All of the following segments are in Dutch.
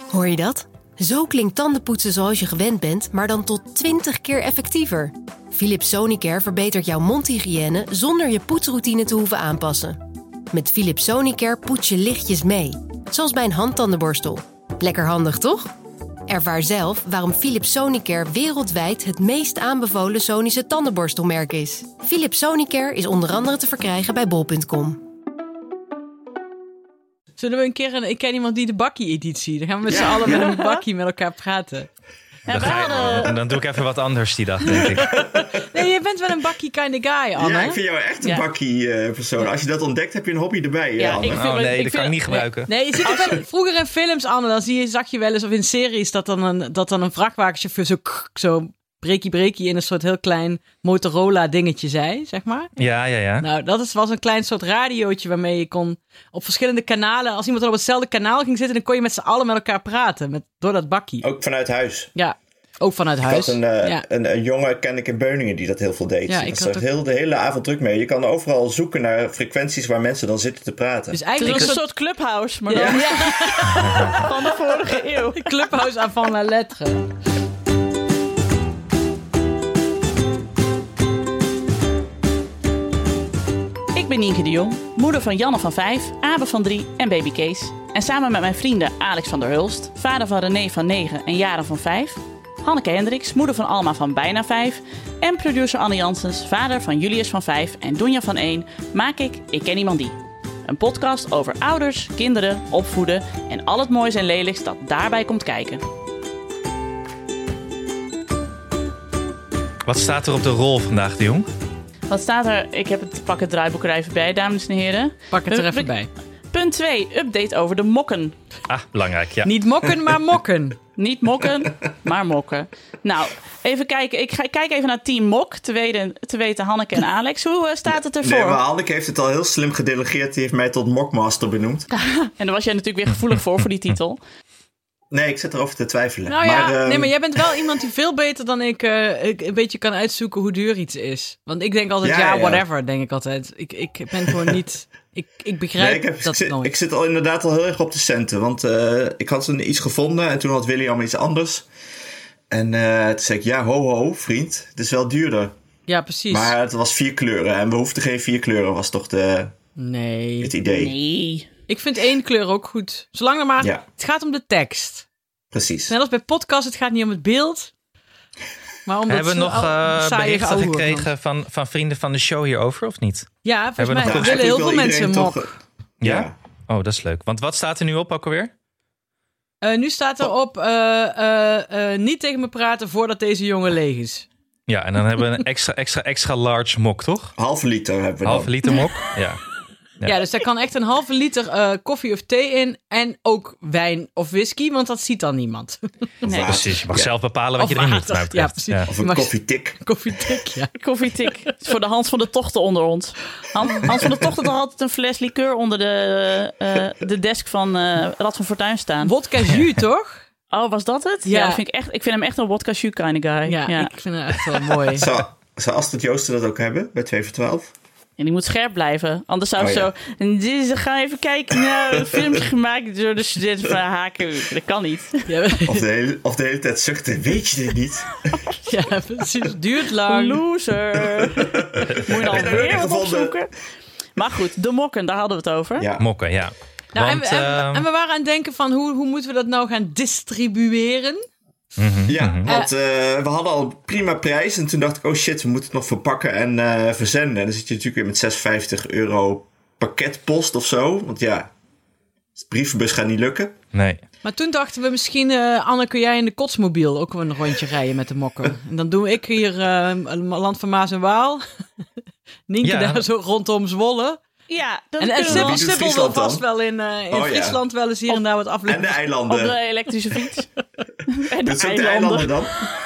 Hoor je dat? Zo klinkt tandenpoetsen zoals je gewend bent, maar dan tot 20 keer effectiever. Philips Sonicare verbetert jouw mondhygiëne zonder je poetsroutine te hoeven aanpassen. Met Philips Sonicare poets je lichtjes mee, zoals bij een handtandenborstel. Lekker handig, toch? Ervaar zelf waarom Philips Sonicare wereldwijd het meest aanbevolen Sonische tandenborstelmerk is. Philips Sonicare is onder andere te verkrijgen bij bol.com. Zullen we een keer ik ken iemand die de bakkie-editie. Dan gaan we met z'n allen met een bakkie met elkaar praten. En dan doe ik even wat anders die dag, denk ik. Nee, je bent wel een bakkie kind of guy, Anne. Ja, ik vind jou echt een bakkie-persoon. Als je dat ontdekt, heb je een hobby erbij, Anne. Dat kan ik niet gebruiken. Nee, je ziet het wel, vroeger in films, Anne, dan zag je wel eens, of in series, dat dan een vrachtwagenchauffeur zo breekie in een soort heel klein Motorola dingetje zei, zeg maar. Ja. Nou, was een klein soort radiootje waarmee je kon op verschillende kanalen, als iemand op hetzelfde kanaal ging zitten, dan kon je met z'n allen met elkaar praten, door dat bakkie. Ook vanuit huis. Ja, ook vanuit huis. Ik had een jongen, ken ik in Beuningen, die dat heel veel deed. Ja, ik had de hele avond druk mee. Je kan overal zoeken naar frequenties waar mensen dan zitten te praten. Dus eigenlijk het is een soort Clubhouse, maar dan van de vorige eeuw. Clubhouse avant la lettre. Ik ben Nienke de Jong, moeder van Janne van 5, Abe van 3 en baby Kees. En samen met mijn vrienden Alex van der Hulst, vader van René van 9 en Jaren van 5... Hanneke Hendricks, moeder van Alma van bijna 5... en producer Anne Janssens, vader van Julius van 5 en Donja van 1... maak Ik Ken Iemand Die. Een podcast over ouders, kinderen, opvoeden en al het moois en lelijks dat daarbij komt kijken. Wat staat er op de rol vandaag, de Jong? Wat staat er? Pak het draaiboek er even bij, dames en heren. Pak het er even bij. Punt 2, update over de mokken. Belangrijk, ja. Niet mokken, maar mokken. Niet mokken, maar mokken. Nou, even kijken. Ik kijk even naar Team Mok, te weten Hanneke en Alex. Hoe staat het ervoor? Nee, maar Hanneke heeft het al heel slim gedelegeerd. Die heeft mij tot Mokmaster benoemd. En daar was jij natuurlijk weer gevoelig voor die titel. Nee, ik zit erover te twijfelen. Nou ja, maar jij bent wel iemand die veel beter dan ik een beetje kan uitzoeken hoe duur iets is. Want ik denk altijd, whatever, denk ik altijd. Ik ben gewoon niet... Ik begrijp dat nooit. Ik zit inderdaad al heel erg op de centen. Want ik had iets gevonden en toen had William iets anders. En toen zei ik, ho, vriend. Het is wel duurder. Ja, precies. Maar het was 4 kleuren. En we hoefden geen 4 kleuren, was toch het idee. Nee. Ik vind 1 kleur ook goed. Zolang er maar... Ja. Het gaat om de tekst. Precies. Net als bij podcast, het gaat niet om het beeld. Maar om hebben we nog berichten gekregen van vrienden van de show hierover, of niet? Ja, volgens mij willen heel veel mensen mok. Ja? Oh, dat is leuk. Want wat staat er nu op ook alweer? Nu staat er op niet tegen me praten voordat deze jongen leeg is. Ja, en dan hebben we een extra large mok, toch? Halve liter hebben we dan. Halve liter mok, ja. Ja, dus daar kan echt een halve liter koffie of thee in. En ook wijn of whisky, want dat ziet dan niemand. Nee. Precies, je mag zelf bepalen wat je erin doet. Ja, precies. Ja. Of een koffietik. Koffietik, ja. Koffietik. Het is voor de Hans van de Tochten onder ons. Hans van de Tochten had altijd een fles liqueur onder de desk van Rad van Fortuin staan. Wodka jus, toch? Oh, was dat het? Ja, dat vind ik vind hem echt een wodka jus kind of guy. Ja, ik vind hem echt wel mooi. Zou Astrid Joosten dat ook hebben bij 2 voor 12? En die moet scherp blijven. Anders zou zo... Dus ga even kijken naar films gemaakt door de studenten van Haken. Dat kan niet. Ja, of de hele tijd zuchten. Weet je dit niet? Ja, precies. Duurt lang. Loser. Moet je dan weer wat opzoeken? Maar goed, de mokken, daar hadden we het over. Ja. Mokken, ja. Nou, want, en we waren aan het denken van hoe moeten we dat nou gaan distribueren? Want we hadden al een prima prijs. En toen dacht ik, oh shit, we moeten het nog verpakken en verzenden. En dan zit je natuurlijk weer met €56 pakketpost of zo. Want de brievenbus gaat niet lukken. Nee. Maar toen dachten we misschien, Anne, kun jij in de kotsmobiel ook een rondje rijden met de mokken? En dan doe ik hier Land van Maas en Waal. Nienke daar zo rondom Zwolle. Ja, dat en Sippel wil vast wel in Friesland wel eens hier en daar wat afleveren. En de eilanden. Op de elektrische fiets. En de eilanden dan?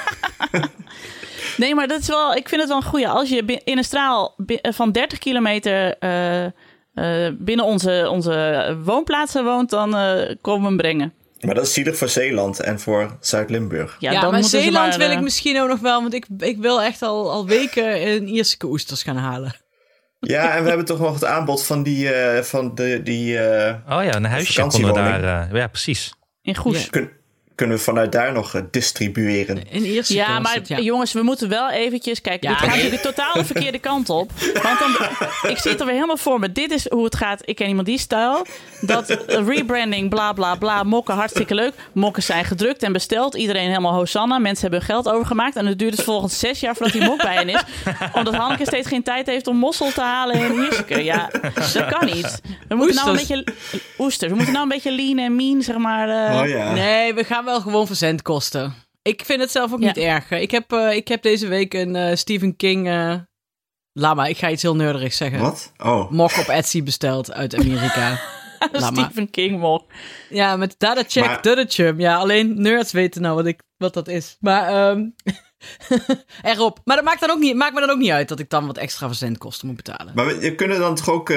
Nee, maar dat is wel, ik vind het wel een goeie. Als je in een straal van 30 kilometer binnen onze woonplaatsen woont, dan komen we hem brengen. Maar dat is zielig voor Zeeland en voor Zuid-Limburg. Ja, dan maar Zeeland wil ik misschien ook nog wel, want ik wil echt al weken in Ierse oesters gaan halen. Ja, en we hebben toch nog het aanbod van die een huisje konden we daar... ja, precies. In Goes. Ja. Kunnen we vanuit daar nog distribueren? In eerste ja, maar jongens, we moeten wel eventjes... Kijk, dit gaat natuurlijk totaal de verkeerde kant op. Want ik zie het er weer helemaal voor me. Dit is hoe het gaat. Ik ken iemand die stijl. Dat rebranding, bla bla bla, mokken, hartstikke leuk. Mokken zijn gedrukt en besteld. Iedereen helemaal hosanna. Mensen hebben hun geld overgemaakt. En het duurt dus volgens 6 jaar voordat die mok bij hen is. Omdat Hanneke steeds geen tijd heeft om mossel te halen in Ierseke. Ja, dat kan niet. We moeten nou een beetje... Oesters. We moeten nou een beetje lean en mean, zeg maar. Nee, we gaan wel gewoon verzendkosten. Ik vind het zelf ook niet erg. Ik heb deze week een Stephen King... laat maar, ik ga iets heel nerderigs zeggen. Wat? Oh. Mok op Etsy besteld uit Amerika. Stephen King mok. Ja, met Dadacheck Dudachum. Ja, alleen nerds weten nou wat dat is. Maar erop. Maar dat maakt me dan ook niet uit dat ik dan wat extra verzendkosten moet betalen. Maar je kunnen dan toch ook...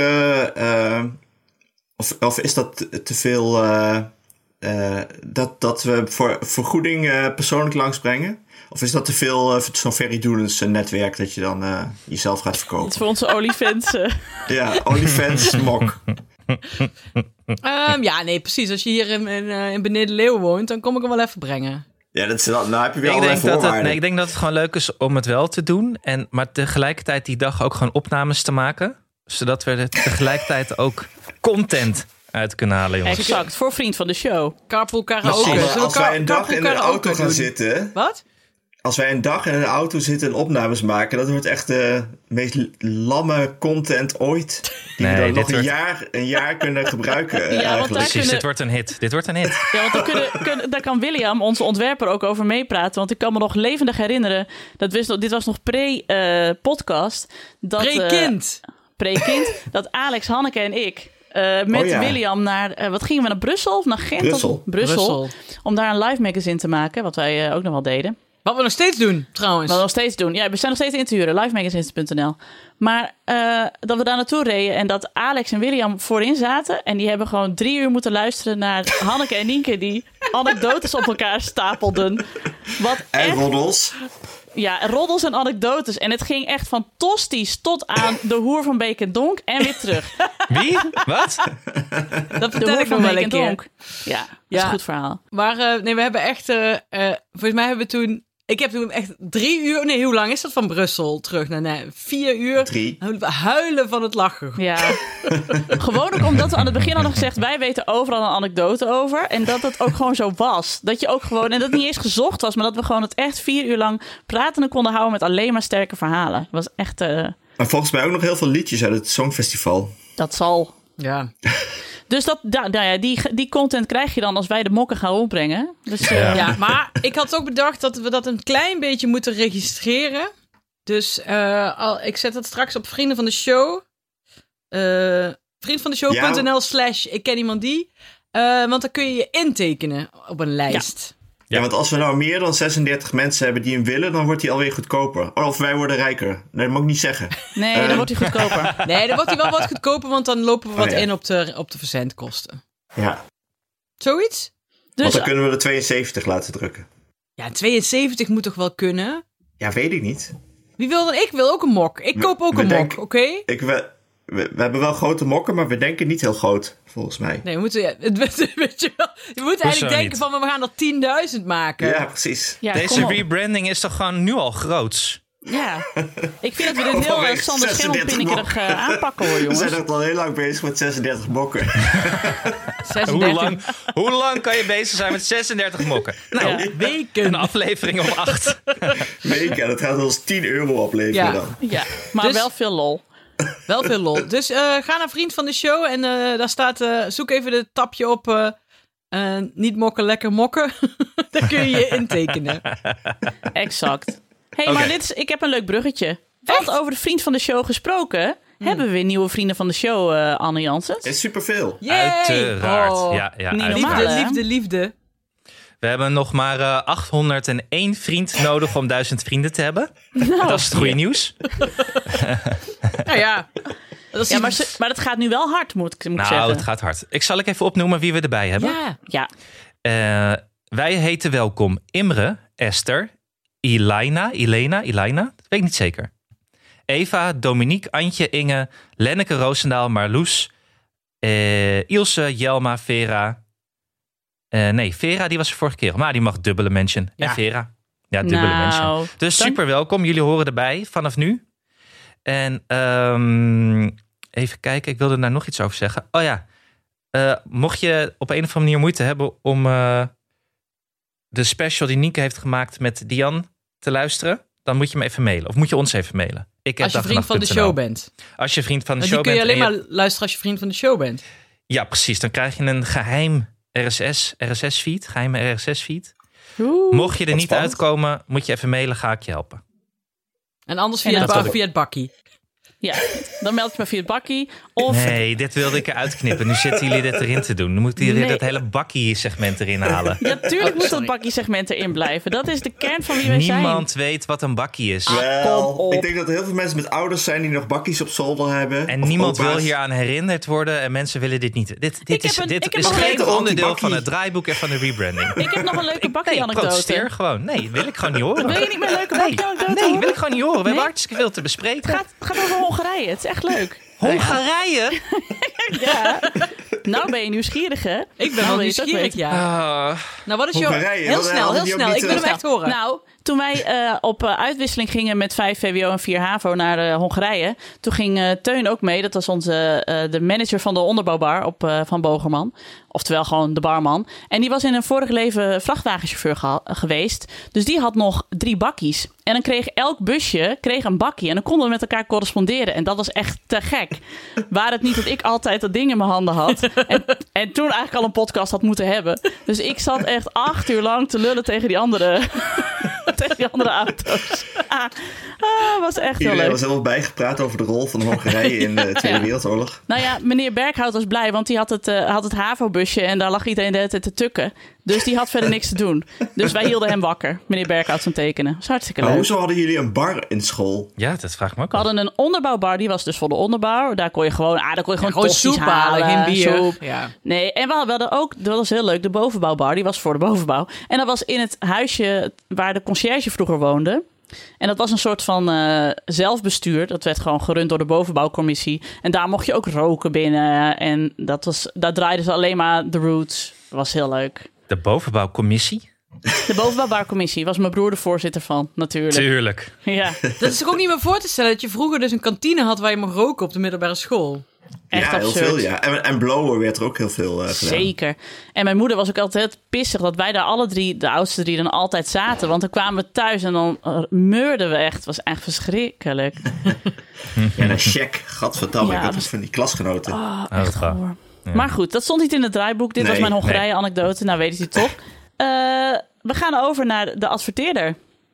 of is dat te veel... dat we voor vergoeding persoonlijk langsbrengen? Of is dat te veel zo'n Ferry Doelens netwerk dat je dan jezelf gaat verkopen? Het is voor onze OnlyFans. Ja, OnlyFans mok. Ja, nee, precies. Als je hier in Beneden Leeuwen woont, dan kom ik hem wel even brengen. Ja, nou heb je weer allerlei voorwaarden. Ik denk dat het gewoon leuk is om het wel te doen. Maar tegelijkertijd die dag ook gewoon opnames te maken. Zodat we er tegelijkertijd ook content uit kunnen halen, jongens. Exact, voor vriend van de show. Carpool karaoke. Als wij een dag in de auto gaan zitten... Wat? Als wij een dag in een auto zitten en opnames maken... dat wordt echt de meest lamme content ooit. Die we dan nog een jaar kunnen gebruiken. Precies, dit wordt een hit. Ja, want daar kan William, onze ontwerper, ook over meepraten. Want ik kan me nog levendig herinneren... dit was nog pre-podcast. Pre-kind. Pre-kind. Dat Alex, Hanneke en ik... met William naar... wat gingen we naar Brussel of naar Gent? Brussel. Om daar een live magazine te maken. Wat wij ook nog wel deden. Wat we nog steeds doen, trouwens. Ja, we zijn nog steeds in te huren. livemagazines.nl. Maar dat we daar naartoe reden en dat Alex en William voorin zaten. En die hebben gewoon 3 uur moeten luisteren naar Hanneke en Nienke die anekdotes op elkaar stapelden. Roddels. Ja, roddels en anekdotes. En het ging echt van tosties tot aan de hoer van Beek en Donk en weer terug. Wie? Wat? Dat vertel ik nog wel een keer. Ja, dat is een goed verhaal. Maar we hebben echt... volgens mij hebben we toen... Ik heb toen echt 3 uur... Nee, hoe lang is dat van Brussel terug? 4 uur. 3. Huilen van het lachen. Ja. Gewoon ook omdat we aan het begin hadden gezegd... wij weten overal een anekdote over. En dat het ook gewoon zo was. Dat je ook gewoon... En dat het niet eens gezocht was... maar dat we gewoon het echt 4 uur lang pratende konden houden... met alleen maar sterke verhalen. Het was echt... Maar volgens mij ook nog heel veel liedjes uit het Songfestival. Dat zal. Ja. Dus die content krijg je dan als wij de mokken gaan opbrengen. Dus, ja, maar ik had ook bedacht dat we dat een klein beetje moeten registreren. Dus ik zet dat straks op Vrienden van de Show. Vriendvandeshow.nl/ik ken iemand die. Want dan kun je je intekenen op een lijst. Ja, want als we nou meer dan 36 mensen hebben die hem willen... dan wordt hij alweer goedkoper. Of wij worden rijker. Nee, dat mag ik niet zeggen. Nee, dan wordt hij goedkoper. Nee, dan wordt hij wel wat goedkoper... want dan lopen we wat in op de verzendkosten. Ja. Zoiets? Dus, want dan kunnen we de 72 laten drukken. Ja, 72 moet toch wel kunnen? Ja, weet ik niet. Wie wil dan? Ik wil ook een mok. Ik koop ook een mok, oké? We hebben wel grote mokken, maar we denken niet heel groot, volgens mij. Nee, we moeten eigenlijk denken van, we gaan er 10.000 maken. Ja, precies. Ja, deze rebranding is toch gewoon nu al groots? Ja, ik vind dat we dit heel Sander Schimmelpinnekerig aanpakken, hoor, jongens. We zijn al heel lang bezig met 36 mokken. 36. Hoe lang kan je bezig zijn met 36 mokken? Nou, weken. Een aflevering om 8. Weken, dat gaat ons €10 opleveren dan. Ja, maar dus, wel veel lol. Wel veel lol. Dus ga naar Vriend van de Show en daar staat... zoek even het tapje op... niet mokken, lekker mokken. Daar kun je je intekenen. Exact. Maar ik heb een leuk bruggetje. Want over de Vriend van de Show gesproken... hebben we weer nieuwe Vrienden van de Show, Anne Janssens. Is superveel. Uiteraard. Oh, ja, niet normaal, liefde. We hebben nog maar 801 vriend nodig om 1000 vrienden te hebben. Nou, dat is het goede nieuws. Nou ja. Maar het gaat nu wel hard, moet ik zeggen. Nou, het gaat hard. Zal ik even opnoemen wie we erbij hebben? Ja. Wij heten welkom Imre, Esther, Elena, dat weet ik niet zeker. Eva, Dominique, Antje, Inge, Lenneke, Roosendaal, Marloes, Ilse, Jelma, Vera, Nee, Vera die was er vorige keer. Maar die mag dubbele mention. Ja. En Vera. Ja, dubbele mention. Dus super welkom. Jullie horen erbij vanaf nu. En even kijken. Ik wilde daar nog iets over zeggen. Oh ja. Mocht je op een of andere manier moeite hebben om de special die Nienke heeft gemaakt met Diane te luisteren, dan moet je me even mailen. Of moet je ons even mailen. Als je vriend van de show bent. Als je vriend van de show bent. Die kun je alleen maar luisteren als je vriend van de show bent. Ja, precies. Dan krijg je een geheim RSS-feed. Geheime RSS-feed. Mocht je er niet uitkomen, moet je even mailen. Ga ik je helpen. En anders via het bakkie. Ja, dan meld je me via het bakkie. Nee, dit wilde ik eruit knippen. Nu zitten jullie dit erin te doen. Dan moeten jullie dat hele bakkie-segment erin halen. Ja, tuurlijk moet dat bakkie-segment erin blijven. Dat is de kern van wie wij zijn. Niemand weet wat een bakkie is. Wel, ik denk dat er heel veel mensen met ouders zijn die nog bakkies op zolder hebben. En niemand wil hier aan herinnerd worden. En mensen willen dit niet. Dit is geen onderdeel van het draaiboek en van de rebranding. Ik heb nog een leuke bakkie-anekdote. Ik protesteer gewoon. Nee, wil ik gewoon niet horen. Wil je niet meer een leuke bakkie-anekdote? Nee, wil ik gewoon niet horen. We hebben hartstikke veel te bespreken. Het gaat over Hongarije. Het is echt leuk. Hongarije? Ja. Nou ben je nieuwsgierig, hè? Ik ben wel nieuwsgierig, ja. Nou, wat is jouw... Heel snel. Ik wil hem echt horen. Nou, toen wij op uitwisseling gingen met 5 VWO en 4 HAVO naar Hongarije, toen ging Teun ook mee. Dat was de manager van de onderbouwbar van Bogerman. Oftewel gewoon de barman. En die was in een vorig leven vrachtwagenchauffeur geweest. Dus die had nog 3 bakkies. En dan kreeg elk busje een bakkie. En dan konden we met elkaar corresponderen. En dat was echt te gek. Waar het niet dat ik altijd dat ding in mijn handen had. En toen eigenlijk al een podcast had moeten hebben. Dus ik zat echt 8 uur lang te lullen tegen die andere auto's. Was echt heel leuk. Iedereen was helemaal bijgepraat over de rol van Hongarije in de Tweede Wereldoorlog. Nou ja, meneer Berghout was blij, want die had het HAVO-busje en daar lag iedereen de hele tijd te tukken. Dus die had verder niks te doen. Dus wij hielden hem wakker, meneer Berghout, van tekenen. Dat is hartstikke leuk. Maar hoezo hadden jullie een bar in school? Ja, dat vraag ik me ook af. We hadden een onderbouwbar, die was dus voor de onderbouw. Daar kon je gewoon tosti's soep halen, geen bier. Soep. Ja. Nee, en we hadden ook, dat was heel leuk, de bovenbouwbar. Die was voor de bovenbouw. En dat was in het huisje waar de conciërge vroeger woonde. En dat was een soort van zelfbestuur. Dat werd gewoon gerund door de bovenbouwcommissie. En daar mocht je ook roken binnen. En daar draaiden ze alleen maar de roots. Dat was heel leuk. De bovenbouwcommissie? De bovenbouwbarcommissie was mijn broer de voorzitter van, natuurlijk. Tuurlijk. Ja. Dat is ook niet meer voor te stellen dat je vroeger dus een kantine had waar je mocht roken op de middelbare school. Echt ja, absurd. Heel veel, ja. En blowen werd er ook heel veel gedaan. Zeker. En mijn moeder was ook altijd pissig dat wij daar alle 3, de oudste 3, dan altijd zaten. Want dan kwamen we thuis en dan meurden we echt. Het was echt verschrikkelijk. Ja, een check. Gadverdamme, ik had het van die klasgenoten. Echt goor. Ja. Maar goed, dat stond niet in het draaiboek. Dit was mijn Hongarije-anekdote. Nou, weet je het toch. We gaan over naar de adverteerder.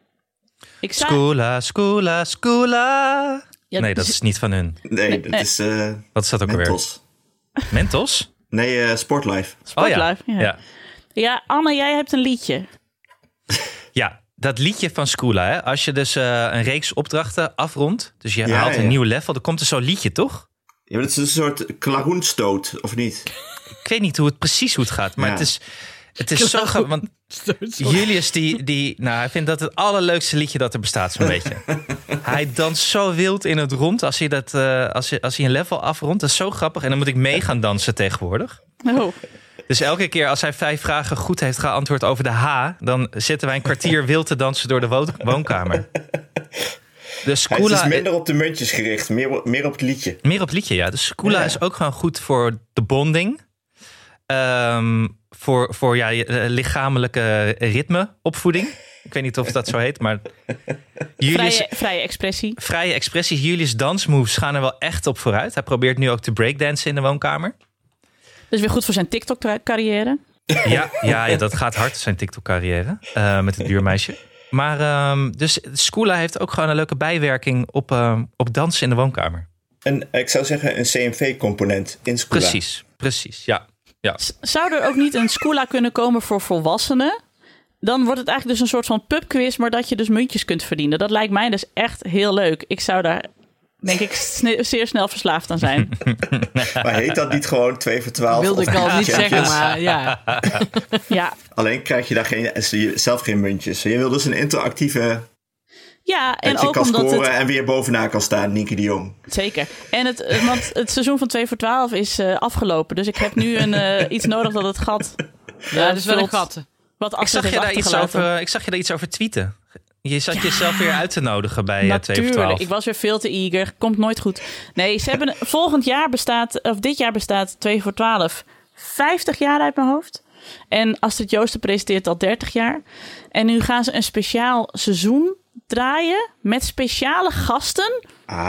Skoola. Ja, nee, dat is niet van hun. Nee, dat is... Wat is dat ook Mentos. Alweer? Mentos? Nee, Sportlife. Sportlife, oh, ja. Ja, Anne, jij hebt een liedje. Ja, dat liedje van Skoola. Hè? Als je dus een reeks opdrachten afrondt, dus je haalt een nieuw level, dan komt er zo'n liedje, toch? Ja, maar het is een soort klaroenstoot, of niet? Ik weet niet hoe het gaat, maar het is zo grappig, want Julius hij vindt dat het allerleukste liedje dat er bestaat, zo'n beetje. Hij danst zo wild in het rond als hij een level afrondt. Dat is zo grappig. En dan moet ik mee gaan dansen tegenwoordig. Oh. Dus elke keer als hij 5 vragen goed heeft geantwoord over de H, dan zitten wij een kwartier wild te dansen door de woonkamer. Dus Skoola, hij is minder op de muntjes gericht, meer op het liedje. Meer op het liedje, ja. Dus Skoola is ook gewoon goed voor de bonding. Voor lichamelijke ritmeopvoeding. Ik weet niet of dat zo heet, maar... Vrije expressie. Vrije expressie. Julius dansmoves gaan er wel echt op vooruit. Hij probeert nu ook te breakdansen in de woonkamer. Dus weer goed voor zijn TikTok-carrière. Ja, dat gaat hard, zijn TikTok-carrière. Met het buurmeisje. Maar dus Skoola heeft ook gewoon een leuke bijwerking op dansen in de woonkamer. En ik zou zeggen een CMV-component in Skoola. Precies, ja. Zou er ook niet een Skoola kunnen komen voor volwassenen? Dan wordt het eigenlijk dus een soort van pubquiz, maar dat je dus muntjes kunt verdienen. Dat lijkt mij dus echt heel leuk. Ik zou daar, denk ik, zeer snel verslaafd aan zijn. Maar heet dat niet gewoon 2 voor 12? Wilde ik al niet zeggen, maar ja. Ja. Alleen krijg je daar zelf geen muntjes. Je wil dus een interactieve... Ja, en dat je ook kan omdat scoren en weer bovenaan kan staan, Nienke de Jong. Zeker. En want het seizoen van 2 voor 12 is afgelopen. Dus ik heb nu iets nodig dat het gat Ja, dat is wel een gat. Wat ik zag je daar iets over tweeten. Je zat jezelf weer uit te nodigen bij 2 voor 12. Ik was weer veel te eager. Komt nooit goed. Nee, ze hebben dit jaar bestaat 2 voor 12 50 jaar uit mijn hoofd. En Astrid Joosten presenteert al 30 jaar. En nu gaan ze een speciaal seizoen draaien met speciale gasten.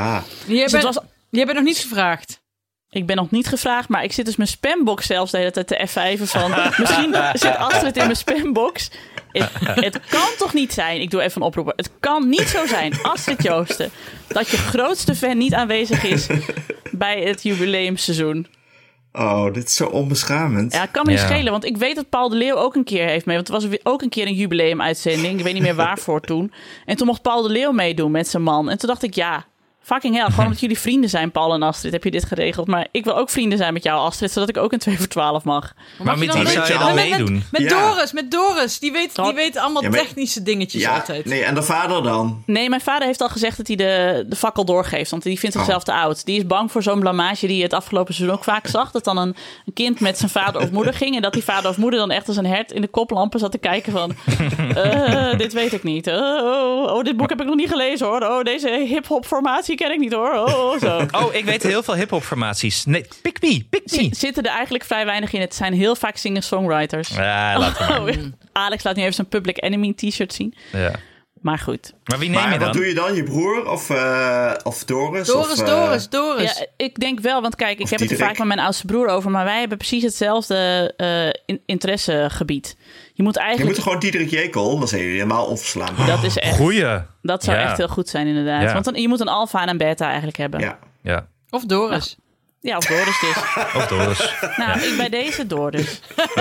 Je bent nog niet gevraagd. Ik ben nog niet gevraagd, maar ik zit dus mijn spambox zelfs de hele tijd te F5'en van... Misschien zit Astrid in mijn spambox. Het kan toch niet zijn, ik doe even een oproep. Het kan niet zo zijn, Astrid Joosten, dat je grootste fan niet aanwezig is bij het jubileumseizoen. Oh, dit is zo onbeschamend. Ja, het kan me niet schelen, want ik weet dat Paul de Leeuw ook een keer heeft mee. Want er was ook een keer een jubileumuitzending. Ik weet niet meer waarvoor toen. En toen mocht Paul de Leeuw meedoen met zijn man. En toen dacht ik, fucking hell, gewoon omdat jullie vrienden zijn, Paul en Astrid, heb je dit geregeld. Maar ik wil ook vrienden zijn met jou, Astrid, zodat ik ook een 2 voor 12 mag. Maar met wie zou je dan meedoen? Met Doris. Die weet allemaal technische dingetjes altijd. Nee, en de vader dan? Nee, mijn vader heeft al gezegd dat hij de fakkel doorgeeft. Want die vindt zichzelf te oud. Die is bang voor zo'n blamage die je het afgelopen seizoen ook vaak zag. Dat dan een kind met zijn vader of moeder ging. En dat die vader of moeder dan echt als een hert in de koplampen zat te kijken van... dit weet ik niet. Dit boek heb ik nog niet gelezen hoor. Deze hip-hop formatie ken ik niet hoor. Zo. Ik weet heel veel hip-hop formaties. Nee, pick me. Zitten er eigenlijk vrij weinig in. Het zijn heel vaak singer-songwriters. Ja, laten we Alex laat nu even zijn Public Enemy t-shirt zien. Ja. Maar goed. Maar wie neem je dan? Wat doe je dan? Je broer of Doris? Doris. Ja, ik denk wel, want kijk, ik heb het er vaak met mijn oudste broer over, maar wij hebben precies hetzelfde interessegebied. Je moet gewoon Diederik Jekyll, dan zijn jullie helemaal onverslaanbaar. Dat is echt. Goeie. Dat zou echt heel goed zijn, inderdaad. Ja. Want je moet een alfa en een beta eigenlijk hebben. Ja. Of Doris. Ja, of Doris dus. Of Doris. Nou, ik bij deze Doris.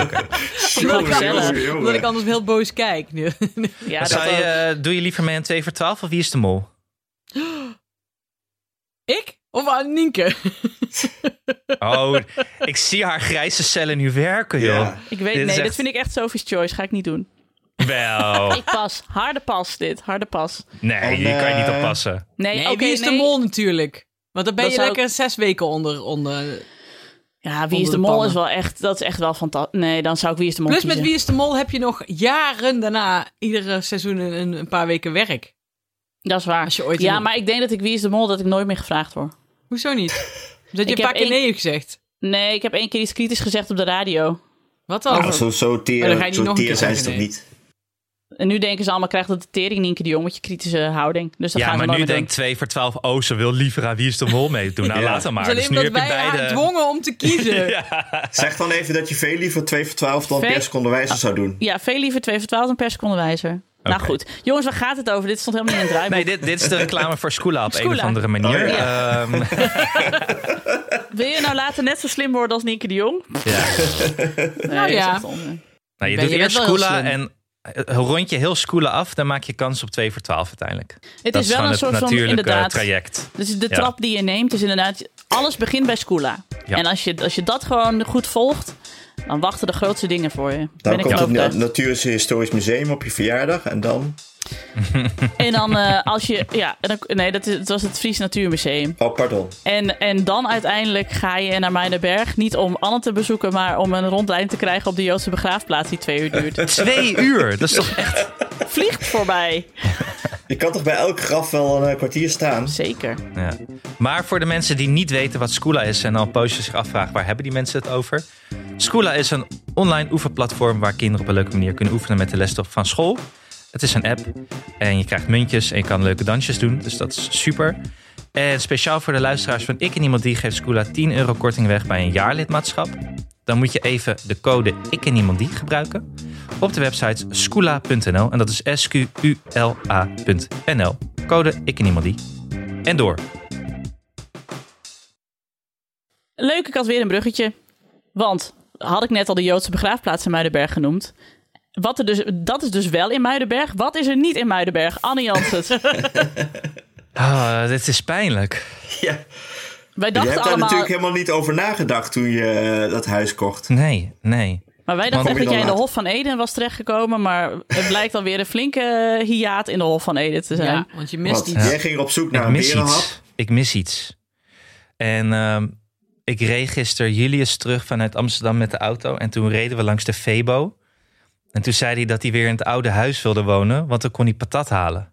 Omdat ik anders heel boos kijk nu. Doe je liever mee een 2 voor 12 of Wie is de Mol? Ik? Of Nienke? Ik zie haar grijze cellen nu werken, joh. Ja. Ik weet, dit vind ik echt Sophie's Choice. Ga ik niet doen. Wel. Ik pas. Harde pas. Nee, hier kan je niet op passen. Nee, Wie is de Mol natuurlijk. Want dan ben je lekker 6 weken onder. Ja, Wie is de Mol is wel echt... Dat is echt wel fantastisch. Nee, dan zou ik Wie is de Mol kiezen. Met Wie is de Mol heb je nog jaren daarna... iedere seizoen een paar weken werk. Dat is waar. Maar ik denk dat ik Wie is de Mol... dat ik nooit meer gevraagd word. Hoezo niet? Dat je een paar keer nee gezegd? Nee, ik heb 1 keer iets kritisch gezegd op de radio. Wat dan? Zo teer zijn ze toch niet? En nu denken ze allemaal, krijgt dat de tering, Nienke de Jong, met je kritische houding. Dus maar nu denkt 2 voor 12, ze wil liever aan Wie is de Mol meedoen. Nou, laat hem maar. Dus nu heb je beide dwongen om te kiezen. Zeg dan even dat je veel liever 2 voor 12 dan per seconde wijzer zou doen. Ja, veel liever 2 voor 12 dan per seconde wijzer. Nou goed. Jongens, waar gaat het over? Dit stond helemaal niet in het draaiboek. Nee, dit is de reclame voor Skoola op een of andere manier. Wil je nou later net zo slim worden als Nienke de Jong? Ja. Je doet eerst Skoola en rond je heel Skoola af, dan maak je kans op 2 voor 12 uiteindelijk. Het is wel een soort van inderdaad traject. Dus de trap die je neemt is inderdaad... Alles begint bij Skoola. Ja. En als je dat gewoon goed volgt... dan wachten de grootste dingen voor je. Dan komt het Natuurhistorisch Museum op je verjaardag en dan... En dan als je... het was het Fries Natuurmuseum. Oh, pardon. En dan uiteindelijk ga je naar Muidenberg. Niet om Anne te bezoeken, maar om een rondleiding te krijgen op de Joodse begraafplaats die 2 uur duurt. 2 uur? Dat is toch echt... Vliegt voorbij. Je kan toch bij elk graf wel een kwartier staan? Zeker. Ja. Maar voor de mensen die niet weten wat Skoola is... en al poosje zich afvragen waar hebben die mensen het over... Skoola is een online oefenplatform... waar kinderen op een leuke manier kunnen oefenen met de lesstof van school. Het is een app en je krijgt muntjes en je kan leuke dansjes doen. Dus dat is super. En speciaal voor de luisteraars van Ik en Iemand Die... geeft Skoola €10 korting weg bij een jaarlidmaatschap. Dan moet je even de code Ik en Iemand Die gebruiken... op de website skoola.nl. En dat is SQULA.nl. Code Ik en Iemand Die. En door. Leuk, ik had weer een bruggetje. Want, had ik net al de Joodse begraafplaats in Muidenberg genoemd... dat is dus wel in Muidenberg. Wat is er niet in Muidenberg? Anne Janssens. Dit is pijnlijk. Ja. Wij dachten je hebt daar natuurlijk helemaal niet over nagedacht toen je dat huis kocht. Nee. Maar wij dachten dat jij in de Hof van Eden was terechtgekomen. Maar het blijkt alweer een flinke hiaat in de Hof van Eden te zijn. Ja, want je mist iets. Jij ging op zoek naar een berenhap. Ik mis iets. En Ik reed gisteren Julius terug vanuit Amsterdam met de auto. En toen reden we langs de Febo. En toen zei hij dat hij weer in het oude huis wilde wonen. Want dan kon hij patat halen.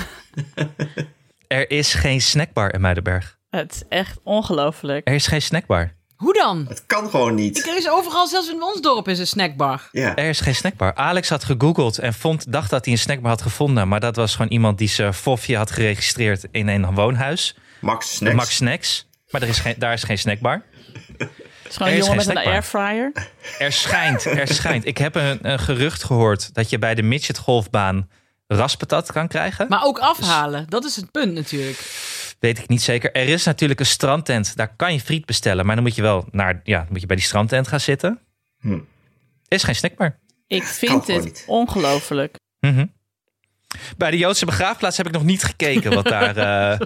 Er is geen snackbar in Muidenberg. Het is echt ongelooflijk. Er is geen snackbar. Hoe dan? Het kan gewoon niet. Er is overal, zelfs in ons dorp, is een snackbar. Ja. Er is geen snackbar. Alex had gegoogeld en dacht dat hij een snackbar had gevonden. Maar dat was gewoon iemand die zijn fofje had geregistreerd in een woonhuis. Max Snacks. Max Snacks. Maar daar is geen snackbar. Het is gewoon een jongen met een airfryer. Er schijnt. Ik heb een gerucht gehoord dat je bij de midgetgolfbaan raspatat kan krijgen. Maar ook afhalen, dat is het punt natuurlijk. Weet ik niet zeker. Er is natuurlijk een strandtent. Daar kan je friet bestellen. Maar dan moet je wel moet je bij die strandtent gaan zitten. Er is geen snackbar. Ik vind het ongelooflijk. Mm-hmm. Bij de Joodse begraafplaats heb ik nog niet gekeken wat daar...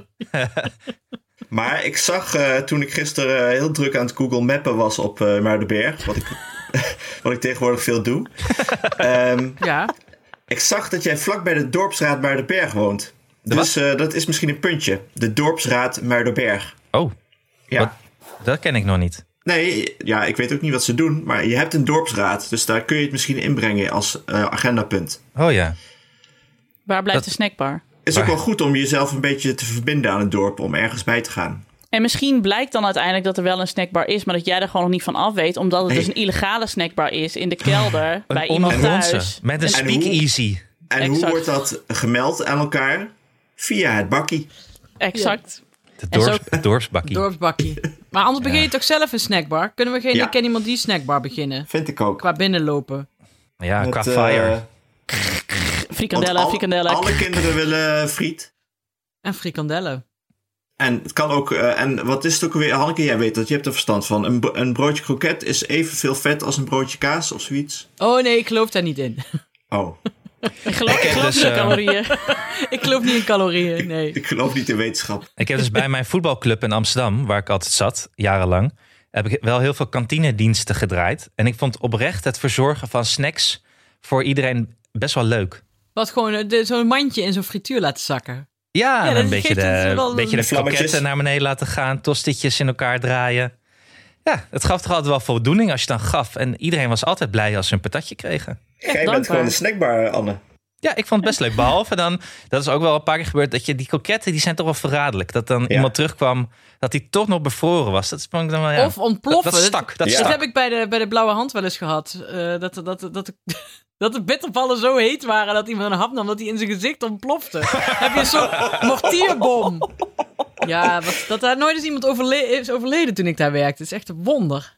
Maar ik zag toen ik gisteren heel druk aan het Google Mappen was op Muidenberg. Wat ik tegenwoordig veel doe. Ja. Ik zag dat jij vlak bij de Dorpsraad Muidenberg woont. Dus dat is misschien een puntje. De Dorpsraad Muidenberg. Oh, ja. Dat ken ik nog niet. Nee, ja, ik weet ook niet wat ze doen. Maar je hebt een dorpsraad. Dus daar kun je het misschien inbrengen als agendapunt. Oh ja. Waar blijft de snackbar? Het is ook wel goed om jezelf een beetje te verbinden aan het dorp. Om ergens bij te gaan. En misschien blijkt dan uiteindelijk dat er wel een snackbar is. Maar dat jij er gewoon nog niet van af weet. Omdat het dus een illegale snackbar is in de kelder. Bij iemand thuis. Met een speakeasy. En hoe wordt dat gemeld aan elkaar? Via het bakkie. Exact. Het dorpsbakkie. Dorpsbakkie. Maar anders begin je toch zelf een snackbar? Kunnen we Ik ken iemand die snackbar beginnen? Vind ik ook. Qua binnenlopen. Ja, qua fire. Frikandellen. Alle kinderen willen friet. En frikandellen. En het kan ook... en wat is het ook weer? Hanneke, jij weet dat. Je hebt er verstand van. Een broodje kroket is evenveel vet als een broodje kaas of zoiets. Oh nee, ik geloof daar niet in. Oh. Ik geloof niet in calorieën. Ik geloof niet in calorieën, nee. Ik geloof niet in wetenschap. Ik heb dus bij mijn voetbalclub in Amsterdam, waar ik altijd zat, jarenlang, heb ik wel heel veel kantinediensten gedraaid. En ik vond oprecht het verzorgen van snacks voor iedereen best wel leuk. Wat gewoon zo'n mandje in zo'n frituur laten zakken. Ja, en een beetje de vlammetjes kroketten naar beneden laten gaan, tostietjes in elkaar draaien. Ja, het gaf toch altijd wel voldoening als je dan gaf. En iedereen was altijd blij als ze een patatje kregen. Jij bent gewoon een snackbar, Anne. Ja, ik vond het best leuk. Behalve dan, dat is ook wel een paar keer gebeurd, dat je die kroketten, die zijn toch wel verraderlijk. Dat dan iemand terugkwam, dat die toch nog bevroren was. Dat vond ik dan wel, Of ontploffen. Dat stak. Dat heb ik bij de Blauwe Hand wel eens gehad. Dat de bitterballen zo heet waren dat iemand een hap nam, dat die in zijn gezicht ontplofte. Heb je zo'n mortierbom. Ja, dat daar nooit eens iemand is overleden toen ik daar werkte. Het is echt een wonder.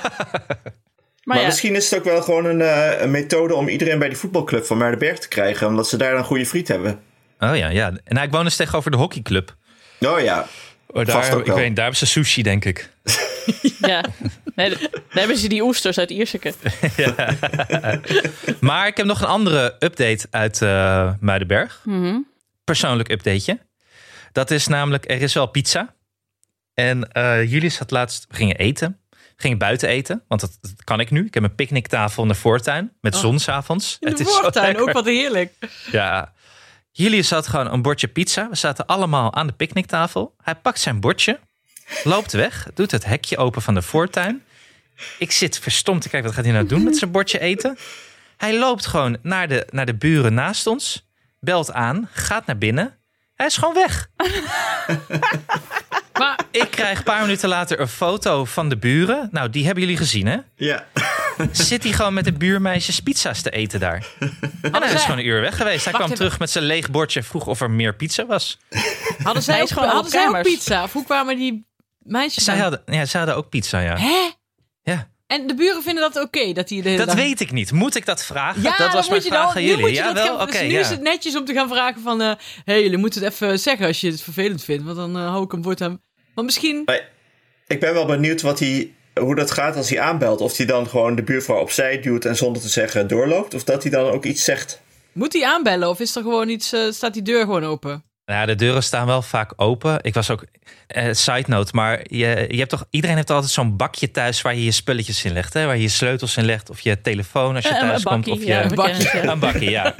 Maar misschien is het ook wel gewoon een methode om iedereen bij die voetbalclub van Muidenberg te krijgen. Omdat ze daar dan goede friet hebben. Oh ja. En ik woon dus tegenover de hockeyclub. Oh ja. Daar hebben ze sushi, denk ik. Ja. Nee, daar hebben ze die oesters uit Ierseke. Ja. Maar ik heb nog een andere update uit Muidenberg. Mm-hmm. Persoonlijk updateje. Dat is namelijk, er is wel pizza. En Julius had laatst, we gingen eten. Ging buiten eten, want dat kan ik nu. Ik heb een picknicktafel in de voortuin met zon 's avonds. In de voortuin, ook wat heerlijk. Ja, Julius had gewoon een bordje pizza. We zaten allemaal aan de picknicktafel. Hij pakt zijn bordje, loopt weg, doet het hekje open van de voortuin. Ik zit verstomd te kijken, wat gaat hij nou doen met zijn bordje eten? Hij loopt gewoon naar de buren naast ons, belt aan, gaat naar binnen. Hij is gewoon weg. Maar ik krijg een paar minuten later een foto van de buren. Nou, die hebben jullie gezien, hè? Ja. Zit hij gewoon met de buurmeisjes pizza's te eten daar. En hij is gewoon een uur weg geweest. Hij kwam terug met zijn leeg bordje en vroeg of er meer pizza was. Hadden zij ook pizza? Of hoe kwamen die meisjes Ze hadden ook pizza, ja. Hè? Ja. En de buren vinden dat oké? Dat weet ik niet. Moet ik dat vragen? Ja, dat was mijn vraag aan jullie. Ja, wel? Oké. Nu is het netjes om te gaan vragen van... jullie moeten het even zeggen als je het vervelend vindt. Want dan hou ik een woord aan. Maar misschien... Ik ben wel benieuwd hoe dat gaat als hij aanbelt. Of hij dan gewoon de buurvrouw opzij duwt en zonder te zeggen doorloopt. Of dat hij dan ook iets zegt. Moet hij aanbellen of is er gewoon iets, staat die deur gewoon open? Ja, de deuren staan wel vaak open. Ik was ook, side note, maar iedereen heeft altijd zo'n bakje thuis waar je je spulletjes in legt. Hè? Waar je je sleutels in legt of je telefoon als je thuis komt. Of een bakje. Een bakje, ja.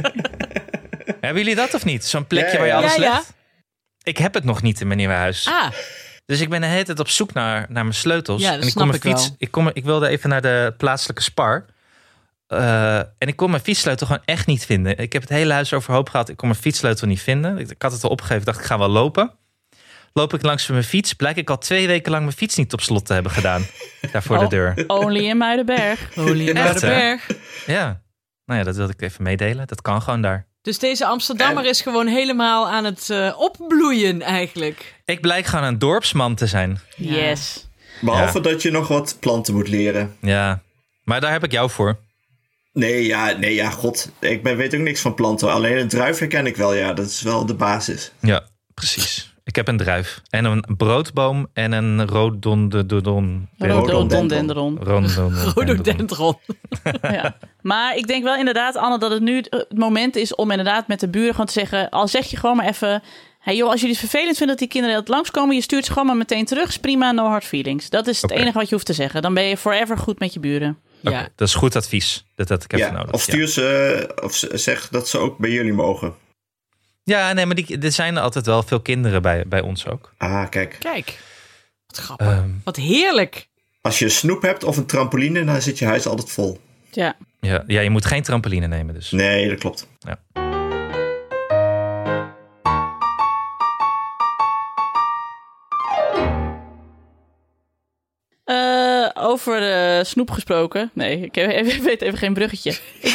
Hebben jullie dat of niet? Zo'n plekje waar je alles legt? Ik heb het nog niet in mijn nieuwe huis. Dus ik ben de hele tijd op zoek naar mijn sleutels. Ja, dat en snap ik wel. Ik wilde even naar de plaatselijke Spar. En ik kon mijn fietssleutel gewoon echt niet vinden. Ik heb het hele huis overhoop gehad. Ik kon mijn fietssleutel niet vinden. Ik had het al opgegeven. Dacht ik ga wel lopen. Loop ik langs mijn fiets. Blijk ik al 2 weken lang mijn fiets niet op slot te hebben gedaan. Daar voor de deur. Only in Muidenberg. Only in Muidenberg. Ja. Nou ja, dat wilde ik even meedelen. Dat kan gewoon daar. Dus deze Amsterdammer is gewoon helemaal aan het opbloeien eigenlijk. Ik blijk gewoon een dorpsman te zijn. Yes. Behalve dat je nog wat planten moet leren. Ja, maar daar heb ik jou voor. Nee, god. Ik weet ook niks van planten. Alleen een druif herken ik wel, ja. Dat is wel de basis. Ja, precies. Ik heb een druif en een broodboom en een rhododendron. Rhododendron. Ja. Maar ik denk wel inderdaad, Anne, dat het nu het moment is om inderdaad met de buren gewoon te zeggen, al zeg je gewoon maar even, hey joh, als jullie het vervelend vinden dat die kinderen dat langskomen, je stuurt ze gewoon maar meteen terug, is prima, no hard feelings. Dat is het enige wat je hoeft te zeggen. Dan ben je forever goed met je buren. Okay, dat is goed advies. Dat heb ik even nodig. Of stuur ze, of zeg dat ze ook bij jullie mogen. Ja, nee, maar er zijn altijd wel veel kinderen bij ons ook. Ah, kijk. Wat grappig. Wat heerlijk. Als je een snoep hebt of een trampoline, dan zit je huis altijd vol. Ja, je moet geen trampoline nemen dus. Nee, dat klopt. Ja. Over snoep gesproken. Nee, ik weet even geen bruggetje.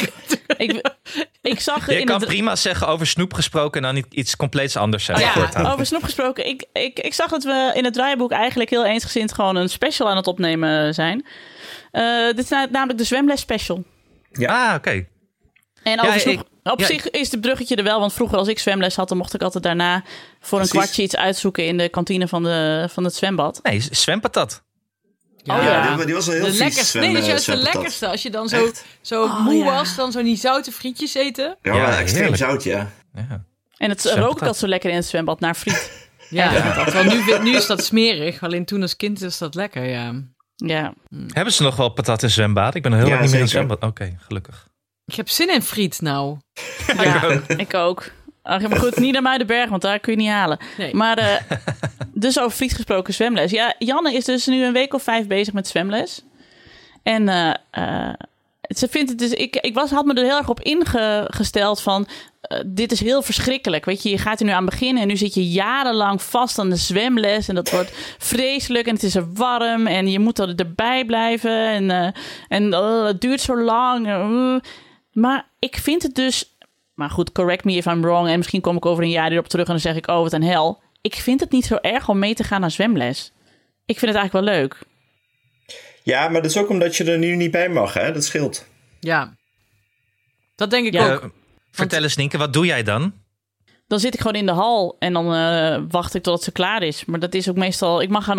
Ik zag je kan prima zeggen over snoep gesproken en dan iets compleets anders zijn. Ja, over snoep gesproken. Ik zag dat we in het draaiboek eigenlijk heel eensgezind gewoon een special aan het opnemen zijn. Dit is namelijk de zwemles special. Ja, oké. En over snoep, zich is het bruggetje er wel. Want vroeger als ik zwemles had, dan mocht ik altijd daarna voor een kwartje iets uitzoeken in de kantine van het zwembad. Nee, zwempatat. Ja, die was wel heel vies. Nee, dat is juist de lekkerste. Als je dan zo moe was, dan zo die zoute frietjes eten. Ja, extreem zout, ja. En het rook ook altijd zo lekker in het zwembad naar friet. Want nu is dat smerig. Alleen toen als kind is dat lekker, ja. Hebben ze nog wel patat in zwembad? Ik ben er heel lang niet meer in zwembad. Oké, gelukkig. Ik heb zin in friet nou. Ja, ik ook. Maar goed, niet naar Muidenberg, want daar kun je niet halen. Nee. Maar dus over friet gesproken, zwemles. Ja, Janne is dus nu een week of 5 bezig met zwemles. En ze vindt het dus... had me er heel erg op ingesteld van... dit is heel verschrikkelijk. Weet je gaat er nu aan beginnen en nu zit je jarenlang vast aan de zwemles. En dat wordt vreselijk en het is er warm en je moet erbij blijven. En het duurt zo lang. Maar ik vind het dus... Maar goed, correct me if I'm wrong. En misschien kom ik over een jaar erop terug en dan zeg ik, oh, wat een hel. Ik vind het niet zo erg om mee te gaan naar zwemles. Ik vind het eigenlijk wel leuk. Ja, maar dat is ook omdat je er nu niet bij mag, hè? Dat scheelt. Ja, dat denk ik ook. Vertel eens, Nienke, wat doe jij dan? Dan zit ik gewoon in de hal en dan wacht ik totdat ze klaar is. Maar dat is ook meestal... Ik mag haar nog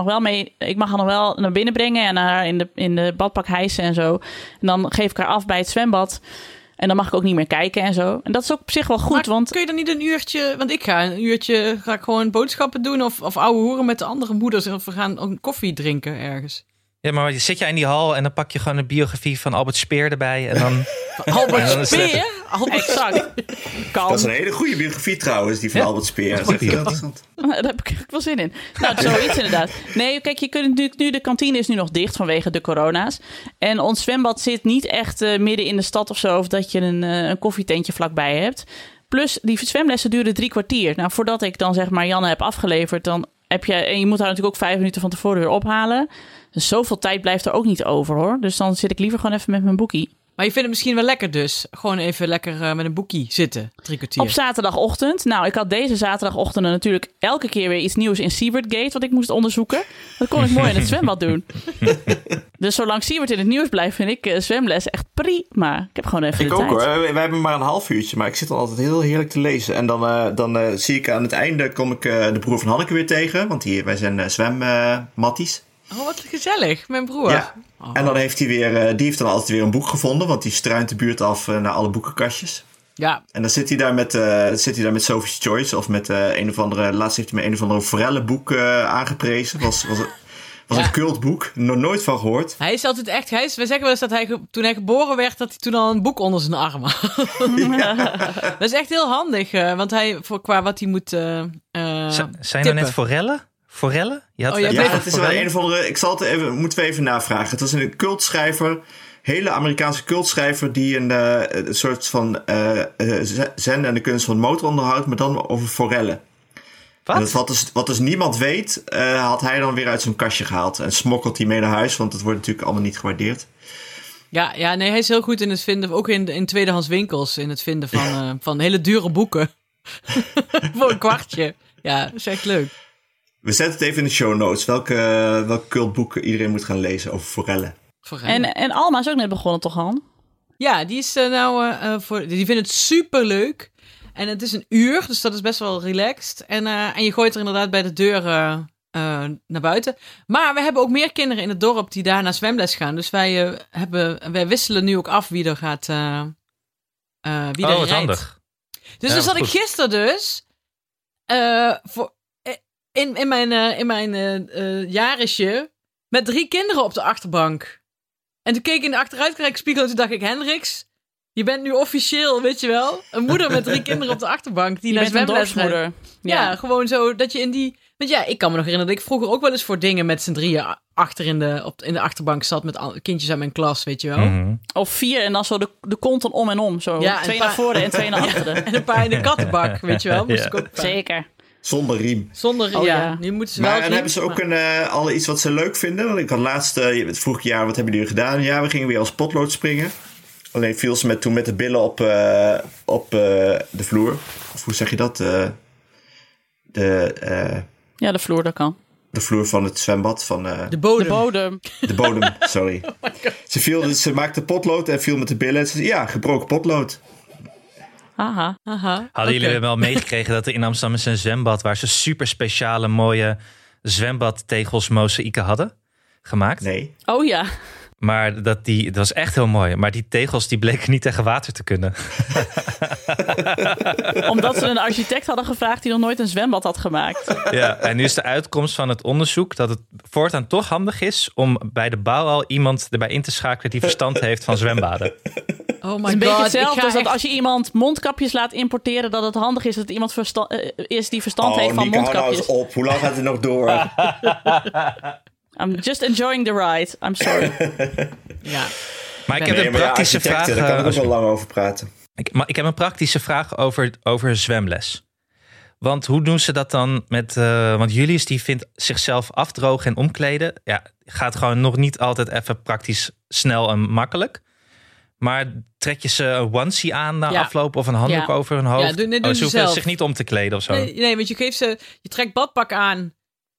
wel naar binnen brengen en haar in de badpak hijsen en zo. En dan geef ik haar af bij het zwembad. En dan mag ik ook niet meer kijken en zo. En dat is ook op zich wel goed, maar want... kun je dan niet een uurtje... Want ik ga gewoon boodschappen doen of ouwe hoeren met de andere moeders. Of we gaan ook koffie drinken ergens. Ja, maar zit jij in die hal en dan pak je gewoon een biografie van Albert Speer erbij. En dan... Albert Speer? Exact. Dat is een hele goede biografie trouwens, die van Albert Speer. Dat is interessant. Daar heb ik wel zin in. Nou, zoiets inderdaad. Nee, kijk, je kunt natuurlijk nu... De kantine is nu nog dicht vanwege de corona's. En ons zwembad zit niet echt midden in de stad of zo... of dat je een koffietentje vlakbij hebt. Plus, die zwemlessen duren 3 kwartier. Nou, voordat ik dan zeg maar Janne heb afgeleverd... dan heb je... En je moet haar natuurlijk ook 5 minuten van tevoren weer ophalen. Dus zoveel tijd blijft er ook niet over, hoor. Dus dan zit ik liever gewoon even met mijn boekie. Maar je vindt het misschien wel lekker dus. Gewoon even lekker met een boekie zitten. 3 kwartier. Op zaterdagochtend. Nou, ik had deze zaterdagochtend natuurlijk elke keer weer iets nieuws in Sievertgate... wat ik moest onderzoeken. Dat kon ik mooi in het zwembad doen. Dus zolang Sievert in het nieuws blijft, vind ik zwemles echt prima. Ik heb gewoon even de tijd. Ik ook hoor. Wij hebben maar een half uurtje, maar ik zit dan altijd heel heerlijk te lezen. En dan zie ik aan het einde, kom ik de broer van Hanneke weer tegen. Want wij zijn zwemmatties. Oh, wat gezellig. Mijn broer. Ja. Oh. En dan heeft hij die heeft dan altijd weer een boek gevonden. Want die struint de buurt af naar alle boekenkastjes. Ja. En dan zit hij daar met Sophie's Choice. Of met een of andere... Laatst heeft hij met een of andere forellenboek aangeprezen. Was een cultboek. Nog nooit van gehoord. Hij is altijd echt... We zeggen wel eens dat toen hij geboren werd... dat hij toen al een boek onder zijn arm had. Ja. Dat is echt heel handig. Want qua wat hij moet zijn er net forellen? Forelle? Het is wel een of andere... Ik zal het even... Moeten we even navragen. Het was een cultschrijver... Hele Amerikaanse cultschrijver... die een soort van... zen en de kunst van motoronderhoud... maar dan over forellen. Wat? En wat dus niemand weet... had hij dan weer uit zijn kastje gehaald... en smokkelt hij mee naar huis... want het wordt natuurlijk allemaal niet gewaardeerd. Ja, hij is heel goed in het vinden... ook in tweedehands winkels... in het vinden van hele dure boeken. Voor een kwartje. Ja, dat is echt leuk. We zetten het even in de show notes... welke cultboeken iedereen moet gaan lezen over forellen. En Alma is ook net begonnen, toch, Han? Ja, die is die vindt het super leuk. En het is 1 uur, dus dat is best wel relaxed. En je gooit er inderdaad bij de deur naar buiten. Maar we hebben ook meer kinderen in het dorp die daar naar zwemles gaan. Dus wij wisselen nu ook af wie er gaat. Wie er wat rijdt. handig. Dus dan zat ik gisteren in mijn jarisje met 3 kinderen op de achterbank. En toen keek ik in de achteruitkijkspiegel en toen dacht ik... Hendricks, je bent nu officieel, weet je wel... een moeder met 3 kinderen op de achterbank... die naar zwemles rijdt. Ja, gewoon zo dat je in die... Want ja, ik kan me nog herinneren dat ik vroeger ook wel eens voor dingen... met z'n 3 achter in de achterbank zat... met kindjes uit mijn klas, weet je wel. Mm-hmm. Of 4 en dan zo de kont om en om. Zo. Ja, 2 naar voren en 2 naar achteren. En een paar in de kattenbak, weet je wel. Moest ik ook Zeker. Zonder riem. Nu moeten ze wel Maar riem, en hebben ze ook al iets wat ze leuk vinden? Want ik had laatst, het vorige jaar, wat hebben jullie gedaan? Ja, we gingen weer als potlood springen. Alleen viel ze toen met de billen op de vloer. Of hoe zeg je dat? Ja, de vloer, dat kan. De vloer van het zwembad. de bodem. De bodem, sorry. Ze maakte potlood en viel met de billen. Ze zei, ja, gebroken potlood. Aha. Hadden jullie wel meegekregen dat er in Amsterdam is een zwembad... waar ze super speciale mooie zwembadtegels mozaïeken hadden gemaakt? Nee. Oh ja. Maar dat was echt heel mooi. Maar die tegels die bleken niet tegen water te kunnen. Omdat ze een architect hadden gevraagd die nog nooit een zwembad had gemaakt. Ja, en nu is de uitkomst van het onderzoek dat het voortaan toch handig is... om bij de bouw al iemand erbij in te schakelen die verstand heeft van zwembaden. Oh my god. Het is een beetje hetzelfde als dat als je iemand mondkapjes laat importeren... dat het handig is dat iemand is die verstand heeft van Nieke, mondkapjes. hou nou eens op. Hoe lang gaat het nog door? I'm just enjoying the ride. I'm sorry. Ja. Maar ik heb een praktische vraag. Daar kan ik ook wel lang over praten. Ik heb een praktische vraag over zwemles. Want hoe doen ze dat dan met... want Julius die vindt zichzelf afdrogen en omkleden. Ja, gaat gewoon nog niet altijd even praktisch snel en makkelijk. Maar trek je ze een onesie aan na afloop of een handdoek over hun hoofd? Ja, doen ze hoeven zich niet om te kleden of zo. Nee, want je trekt badpak aan,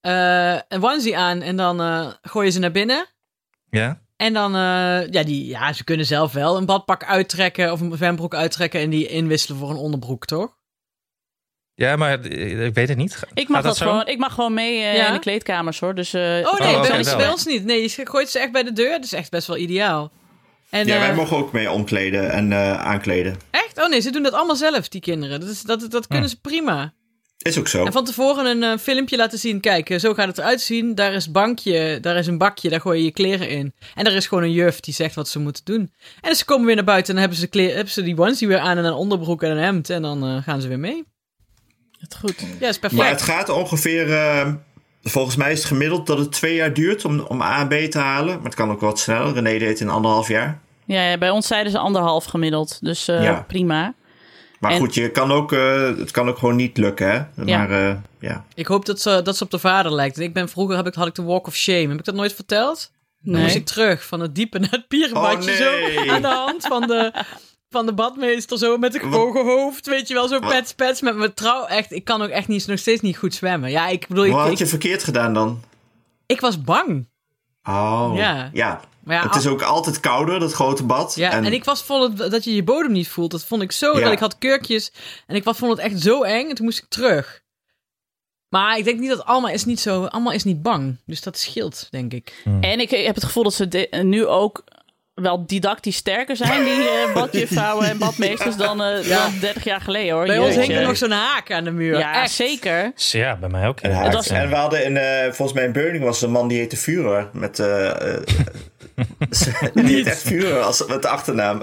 een onesie aan en dan gooi je ze naar binnen. Ja? En dan, ze kunnen zelf wel een badpak uittrekken of een zwembroek uittrekken en die inwisselen voor een onderbroek, toch? Ja, maar ik weet het niet. Ik mag gewoon mee in de kleedkamers, hoor. Dus, bij ons niet. Nee, je gooit ze echt bij de deur. Dat is echt best wel ideaal. En, wij mogen ook mee omkleden en aankleden. Echt? Oh nee, ze doen dat allemaal zelf, die kinderen. Dat kunnen ze prima. Is ook zo. En van tevoren een filmpje laten zien. Kijk, zo gaat het eruit zien. Daar is een bakje, daar gooi je je kleren in. En er is gewoon een juf die zegt wat ze moeten doen. En ze komen weer naar buiten en dan hebben ze die onesie weer aan en een onderbroek en een hemd. En dan gaan ze weer mee. Het goed. Ja, is perfect. Maar het gaat ongeveer... volgens mij is het gemiddeld dat het 2 jaar duurt om A en B te halen. Maar het kan ook wat sneller. René deed in 1,5 jaar. Ja, bij ons zeiden ze 1,5 gemiddeld. Dus prima. Maar goed, het kan ook gewoon niet lukken, hè? Ja. Maar ja. Ik hoop dat ze op de vader lijkt. Vroeger had ik de walk of shame. Heb ik dat nooit verteld? Nee. Dan moest ik terug van het diepe naar het pierenbadje. Zo aan de hand van de badmeester. Zo met een gebogen hoofd. Weet je wel, zo pets met mijn trouw. Echt, ik kan ook echt nog steeds niet goed zwemmen. Ja, ik bedoel... Wat had je verkeerd gedaan dan? Ik was bang. Oh. Ja. Maar het is ook altijd kouder, dat grote bad. Ja, en ik vond dat je bodem niet voelt. Dat vond ik zo... Dat ik had kurkjes en vond het echt zo eng. En toen moest ik terug. Maar ik denk niet dat Alma is niet bang. Dus dat scheelt, denk ik. En ik heb het gevoel dat ze nu ook wel didactisch sterker zijn, die badjuffrouwen en badmeesters, dan 30 jaar geleden, hoor. Bij ons hing er nog zo'n haak aan de muur. Ja, echt. Zeker. Ja, bij mij ook. En we hadden volgens mij in Beuning was een man die heette Führer. Die heet echt Führer met de achternaam.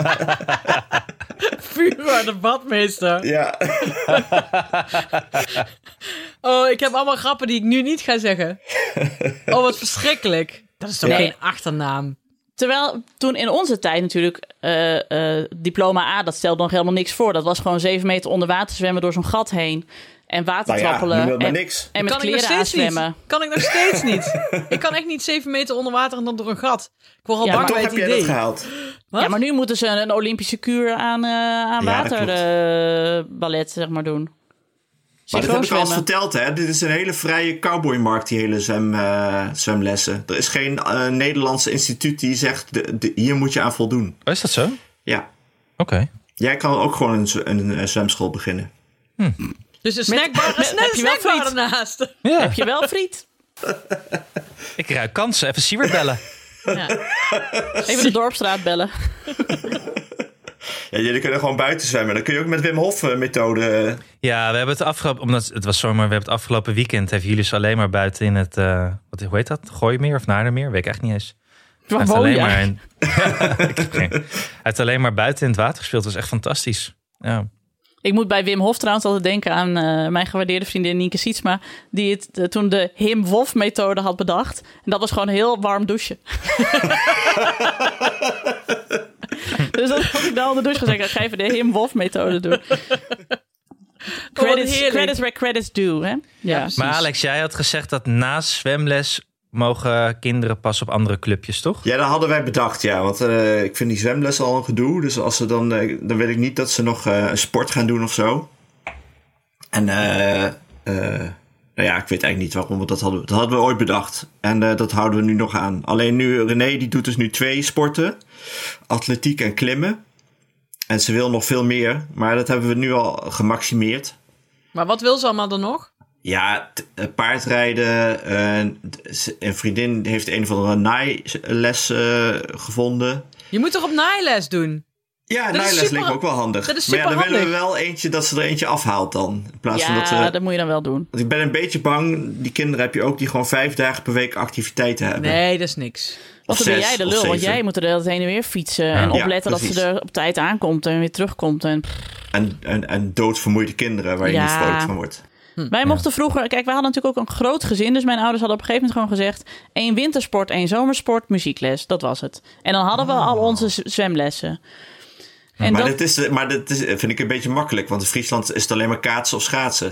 Führer, de badmeester. Ja. Oh, ik heb allemaal grappen die ik nu niet ga zeggen. Oh, wat verschrikkelijk. Dat is toch geen achternaam? Terwijl toen in onze tijd natuurlijk diploma A, dat stelde nog helemaal niks voor. Dat was gewoon 7 meter onder water zwemmen door zo'n gat heen. En watertrappelen. En met kleren aanzwemmen. Kan ik nog steeds niet. Ik kan echt niet 7 meter onder water en dan door een gat. Ik word al bang bij het idee. Heb jij dat gehaald? Wat? Ja, maar nu moeten ze een Olympische kuur aan waterballet zeg maar doen. Maar dat heb ik al eens verteld, hè. Dit is een hele vrije cowboymarkt, die hele zwemlessen. Er is geen Nederlandse instituut die zegt, hier moet je aan voldoen. Oh, is dat zo? Ja. Oké. Jij kan ook gewoon een zwemschool beginnen. Dus een snackbar ernaast. Ja. Heb je wel friet? Ik ruik kansen. Even Siewert bellen. Ja. Even de Dorpsstraat bellen. Ja, jullie kunnen gewoon buiten zwemmen. Dan kun je ook met Wim Hof methode. Ja, we hebben het afgelopen, omdat het was zomer, we hebben het afgelopen weekend hebben jullie ze alleen maar buiten in het, hoe heet dat? Gooimeer of Naardermeer? Weet ik echt niet eens. Hij heeft alleen maar buiten in het water gespeeld. Dat was echt fantastisch. Ja. Ik moet bij Wim Hof trouwens altijd denken aan mijn gewaardeerde vriendin Nienke Sietsma, die het toen de Him Wof methode had bedacht. En dat was gewoon heel warm douchen. Dus dat had ik dan onder de douche gezegd. Ga even de Him Wof methode doen. Credits where credits due, hè? Ja, maar Alex, jij had gezegd dat na zwemles mogen kinderen pas op andere clubjes, toch? Ja, dat hadden wij bedacht, ja. Want ik vind die zwemles al een gedoe. Dus als ze dan wil ik niet dat ze nog een sport gaan doen of zo. En nou ja, ik weet eigenlijk niet waarom we dat hadden. Dat hadden we ooit bedacht. En dat houden we nu nog aan. Alleen nu, René, die doet dus nu 2 sporten. Atletiek en klimmen. En ze wil nog veel meer. Maar dat hebben we nu al gemaximeerd. Maar wat wil ze allemaal dan nog? Ja, paardrijden. Een vriendin heeft een of andere naailes gevonden. Je moet toch op naailes doen? Ja, naailes leek me ook wel handig. Dat is maar ja, dan handig. willen we wel eentje dat ze er eentje afhaalt dan. In plaats van dat moet je dan wel doen. Want ik ben een beetje bang, die kinderen heb je ook die gewoon 5 dagen per week activiteiten hebben. Nee, dat is niks. Want dan ben jij de lul, want jij moet er de hele tijd heen en weer fietsen. En opletten dat ze er op tijd aankomt en weer terugkomt. En doodvermoeide kinderen waar je niet vrolijk van wordt. Wij mochten vroeger... Kijk, wij hadden natuurlijk ook een groot gezin. Dus mijn ouders hadden op een gegeven moment gewoon gezegd 1 wintersport, 1 zomersport, muziekles. Dat was het. En dan hadden we al onze zwemlessen. En maar dat is, vind ik een beetje makkelijk. Want in Friesland is het alleen maar kaatsen of schaatsen.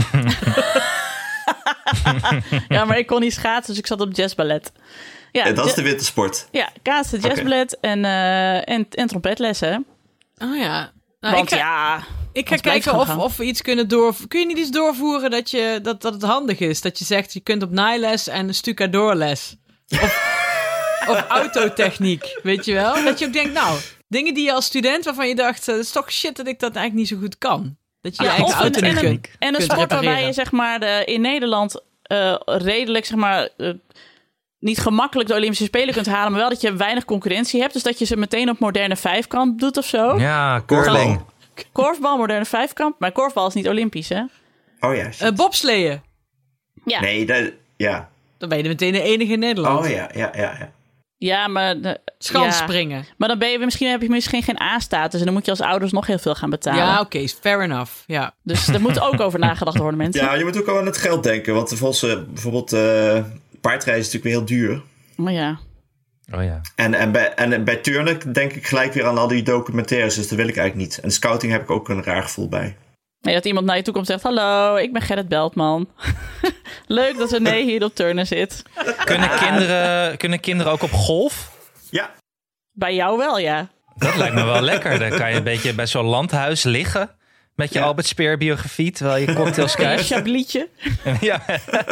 Ja, maar ik kon niet schaatsen, dus ik zat op jazzballet. Ja, en dat is de wintersport. Ja, kaatsen, jazzballet en trompetlessen. Oh ja. Nou, want ik ga kijken of we iets kunnen doorvoeren. Kun je niet iets doorvoeren dat het handig is? Dat je zegt, je kunt op naailes en stucadoorles. Of autotechniek, weet je wel? Dat je ook denkt, nou, dingen die je als student waarvan je dacht, het is toch shit dat ik dat eigenlijk niet zo goed kan. Dat je je eigen auto niet kunt. En een sport waarbij je zeg maar in Nederland redelijk zeg maar niet gemakkelijk de Olympische Spelen kunt halen, maar wel dat je weinig concurrentie hebt. Dus dat je ze meteen op moderne vijfkamp doet of zo. Ja, curling. Korfbal, moderne vijfkamp. Maar korfbal is niet Olympisch, hè? Oh ja. Bobsleeën. Ja. Nee, ja. Dan ben je meteen de enige in Nederland. Oh ja. Ja, maar... Schansspringen. Ja. Maar dan heb je misschien geen A-status. En dan moet je als ouders nog heel veel gaan betalen. Ja, oké, fair enough. Ja. Dus daar moet ook over nagedacht worden, mensen. Ja, je moet ook wel aan het geld denken. Want bijvoorbeeld paardrijden is natuurlijk weer heel duur. Oh ja. Oh ja. En bij turnen denk ik gelijk weer aan al die documentaires. Dus dat wil ik eigenlijk niet. En scouting heb ik ook een raar gevoel bij. Nee, dat iemand naar je toe komt en zegt... Hallo, ik ben Gerrit Beltman. Leuk dat René hier op turnen zit. Kunnen kinderen ook op golf? Ja. Bij jou wel, ja. Dat lijkt me wel lekker. Dan kan je een beetje bij zo'n landhuis liggen... met je Albert Speer biografie... terwijl je cocktails krijgt. Een chablietje. Ja.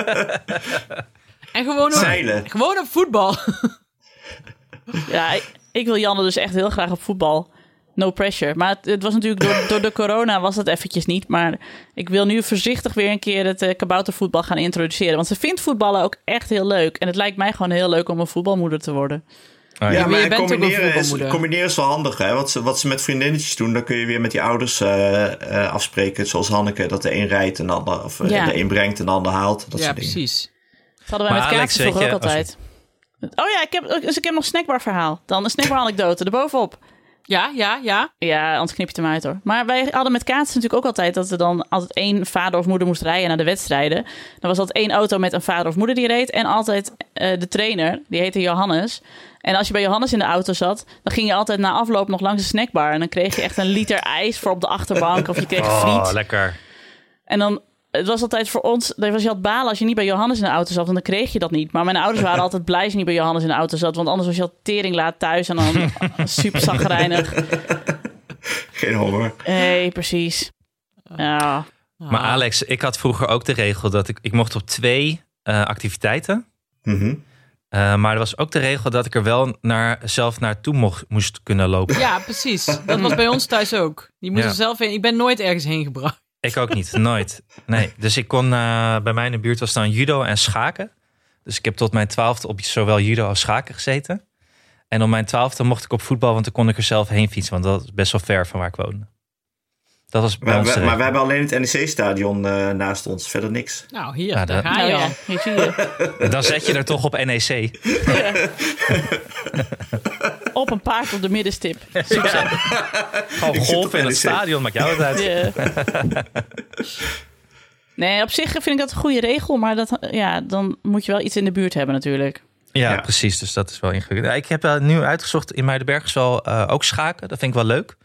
En gewoon op voetbal. Ja, ik wil Janne dus echt heel graag op voetbal. No pressure. Maar het was natuurlijk door de corona was dat eventjes niet. Maar ik wil nu voorzichtig weer een keer het kaboutervoetbal gaan introduceren. Want ze vindt voetballen ook echt heel leuk. En het lijkt mij gewoon heel leuk om een voetbalmoeder te worden. Oh, ja, maar combineren is wel handig. Hè? Wat ze met vriendinnetjes doen, dan kun je weer met die ouders afspreken. Zoals Hanneke, dat de een rijdt en de ander, of de een brengt en de ander haalt. Dat soort dingen. Precies. Dat hadden wij met kaatsen vroeger ook altijd. Oh ja, ik heb nog een snackbar verhaal. Dan een snackbar anekdote erbovenop. Ja. Ja, anders knip je hem uit hoor. Maar wij hadden met kaatsen natuurlijk ook altijd dat er dan altijd 1 vader of moeder moest rijden naar de wedstrijden. Dan was altijd 1 auto met een vader of moeder die reed. En altijd de trainer, die heette Johannes. En als je bij Johannes in de auto zat, dan ging je altijd na afloop nog langs de snackbar. En dan kreeg je echt een liter ijs voor op de achterbank. Of je kreeg friet. Oh, lekker. En dan, het was altijd voor ons, je had balen als je niet bij Johannes in de auto zat, want dan kreeg je dat niet. Maar mijn ouders waren altijd blij als je niet bij Johannes in de auto zat, want anders was je al tering laat thuis en dan super zagrijnig. Geen honger. Nee, precies. Ja. Maar Alex, ik had vroeger ook de regel dat ik mocht op 2 activiteiten. Mm-hmm. Maar er was ook de regel dat ik er wel zelf naartoe moest kunnen lopen. Ja, precies. Dat was bij ons thuis ook. Je moest er zelf heen. Ik ben nooit ergens heen gebracht. Ik ook niet, nooit. Nee, dus ik kon, bij mij in de buurt was dan judo en schaken. Dus ik heb tot mijn 12e op zowel judo als schaken gezeten. En op mijn 12e mocht ik op voetbal, want dan kon ik er zelf heen fietsen. Want dat is best wel ver van waar ik woonde. Dat was bij ons. Maar we hebben alleen het NEC-stadion naast ons, verder niks. Nou, hier, daar ga je al. Hier zie je. Dan zet je er toch op NEC. Ja. Op een paard op de middenstip. Succes. Gewoon golf in het stadion, maakt jou het uit. Yeah. Nee, op zich vind ik dat een goede regel. Maar dan moet je wel iets in de buurt hebben natuurlijk. Ja, precies. Dus dat is wel ingewikkeld. Ik heb nu uitgezocht in Muidenberg is wel ook schaken. Dat vind ik wel leuk.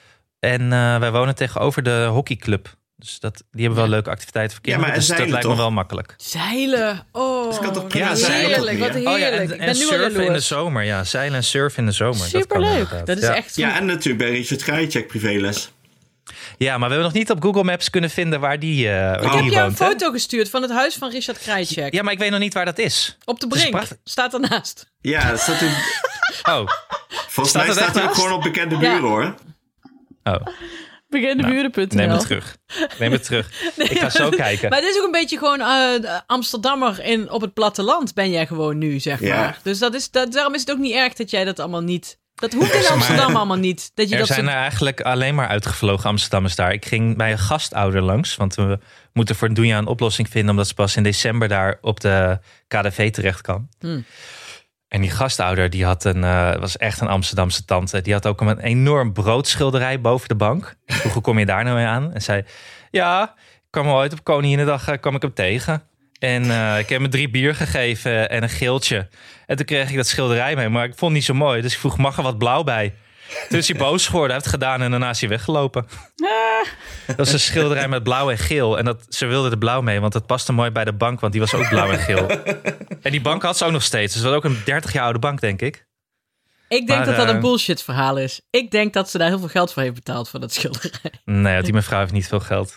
En wij wonen tegenover de hockeyclub. Dus die hebben wel leuke activiteiten voor kinderen. Maar dus dat lijkt me wel makkelijk. Zeilen. Oh, dat kan toch heerlijk. Wat heerlijk. Oh ja, ik ben en nu al surfen in de jaloers. zomer. Ja, zeilen en surfen in de zomer. Superleuk. Dat is echt goed. Ja, en natuurlijk bij Richard Krajicek privéles. Ja, maar we hebben nog niet op Google Maps kunnen vinden waar die woont. Ik heb je een foto gestuurd van het huis van Richard Krajicek. Ja, maar ik weet nog niet waar dat is. Op de Brink. Staat ernaast. Ja, dat staat in... Oh. Volgens mij staat het ook gewoon op bekende buren, hoor. Oh. Bekendeburen.nl. Neem het terug. Nee, ik ga zo kijken. Maar het is ook een beetje gewoon Amsterdammer op het platteland ben jij gewoon nu, zeg maar. Ja. Dus daarom is het ook niet erg dat jij dat allemaal niet... Dat hoeft in Amsterdam allemaal niet. Dat je er dat zijn er eigenlijk alleen maar uitgevlogen Amsterdammers daar. Ik ging bij een gastouder langs. Want we moeten voor Doenja een oplossing vinden... omdat ze pas in december daar op de KDV terecht kan. En die gastouder die was echt een Amsterdamse tante. Die had ook een enorm broodschilderij boven de bank. Ik vroeg, hoe kom je daar nou mee aan? En zei, ja, ik kwam ooit op Koninginnedag kwam ik hem tegen. En ik heb hem 3 bier gegeven en een geeltje. En toen kreeg ik dat schilderij mee, maar ik vond het niet zo mooi. Dus ik vroeg, mag er wat blauw bij? Toen is hij boos geworden, hij heeft het gedaan en daarna is hij weggelopen. Dat was een schilderij met blauw en geel. En ze wilde er blauw mee, want dat paste mooi bij de bank, want die was ook blauw en geel. En die bank had ze ook nog steeds. Dus dat was ook een 30 jaar oude bank, denk ik. Ik denk dat een bullshit verhaal is. Ik denk dat ze daar heel veel geld voor heeft betaald voor dat schilderij. Nee, die mevrouw heeft niet veel geld.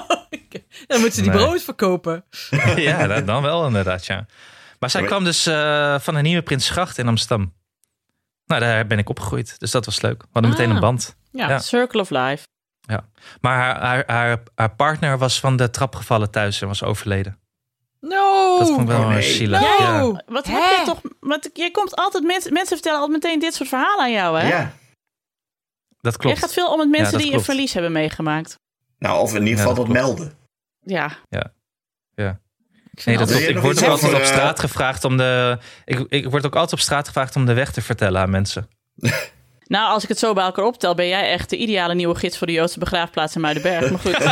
Dan moet ze die brood verkopen. Ja, dan wel inderdaad, ja. Maar zij kwam dus van een nieuwe Prinsgracht in Amsterdam. Nou, daar ben ik opgegroeid. Dus dat was leuk. We hadden meteen een band. Ja. Circle of Life. Ja. Maar haar partner was van de trap gevallen thuis en was overleden. No! Dat vond ik wel zielig. No! Ja. Wat heb je toch... Je komt altijd... Mensen vertellen altijd meteen dit soort verhalen aan jou, hè? Ja. Dat klopt. Je gaat veel om met mensen die klopt. een verlies hebben meegemaakt. Nou, of in ieder geval dat melden. Ja. Nee, dat klopt. Ik word ook altijd op straat Ik gevraagd op straat gevraagd om de weg te vertellen aan mensen. Nou, als ik het zo bij elkaar optel, ben jij echt de ideale nieuwe gids voor de Joodse begraafplaats in Muidenberg. Maar goed.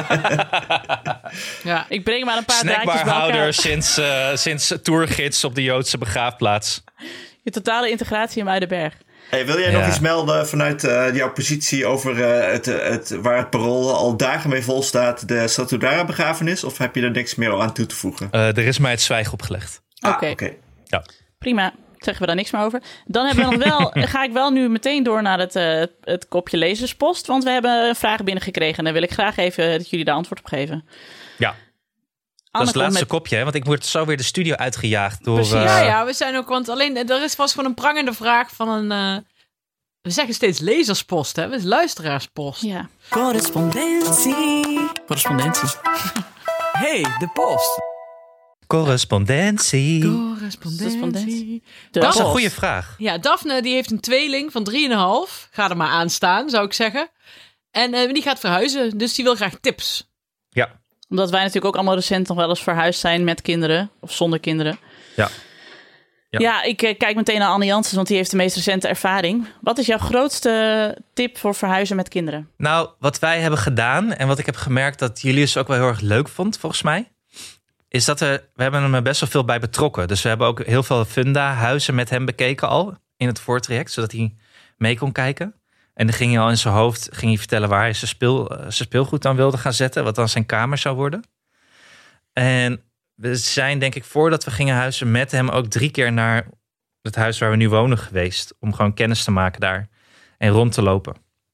Ja. Ik breng maar een paar draadjes bij Snackbarhouder elkaar. sinds tourgids op de Joodse begraafplaats. Je totale integratie in Muidenberg. Hey, wil jij nog iets melden vanuit jouw positie over waar het Parool al dagen mee vol staat, de Satudara-begrafenis? Of heb je er niks meer aan toe te voegen? Er is mij het zwijgen opgelegd. Oké. Ja. Prima. Zeggen we daar niks meer over. Dan hebben we nog wel, ga ik wel nu meteen door naar het kopje lezerspost. Want we hebben vragen binnengekregen. En daar wil ik graag even dat jullie daar antwoord op geven. Ja. Dat is het laatste kopje, hè? Want ik word zo weer de studio uitgejaagd door... Precies. Ja, we zijn ook... Want alleen, er was gewoon een prangende vraag van een... we zeggen steeds lezerspost, hè? Het is luisteraarspost. Ja. Correspondentie. Hey, de post. Correspondentie. Dat is een goede vraag. Ja, Daphne die heeft een tweeling van 3,5. Ga er maar aan staan, zou ik zeggen. En die gaat verhuizen, dus die wil graag tips. Ja. Omdat wij natuurlijk ook allemaal recent nog wel eens verhuisd zijn met kinderen. Of zonder kinderen. Ja. Ja, ik kijk meteen naar Anne Janssens, want die heeft de meest recente ervaring. Wat is jouw grootste tip voor verhuizen met kinderen? Nou, wat wij hebben gedaan en wat ik heb gemerkt dat Julius ook wel heel erg leuk vond, volgens mij, is dat we hebben hem er best wel veel bij betrokken. Dus we hebben ook heel veel Funda-huizen met hem bekeken al in het voortraject, zodat hij mee kon kijken. En dan ging hij al in zijn hoofd vertellen waar hij zijn speelgoed dan wilde gaan zetten, wat dan zijn kamer zou worden. En we zijn, denk ik, voordat we gingen huizen met hem ook 3 keer naar het huis waar we nu wonen geweest. Om gewoon kennis te maken daar en rond te lopen.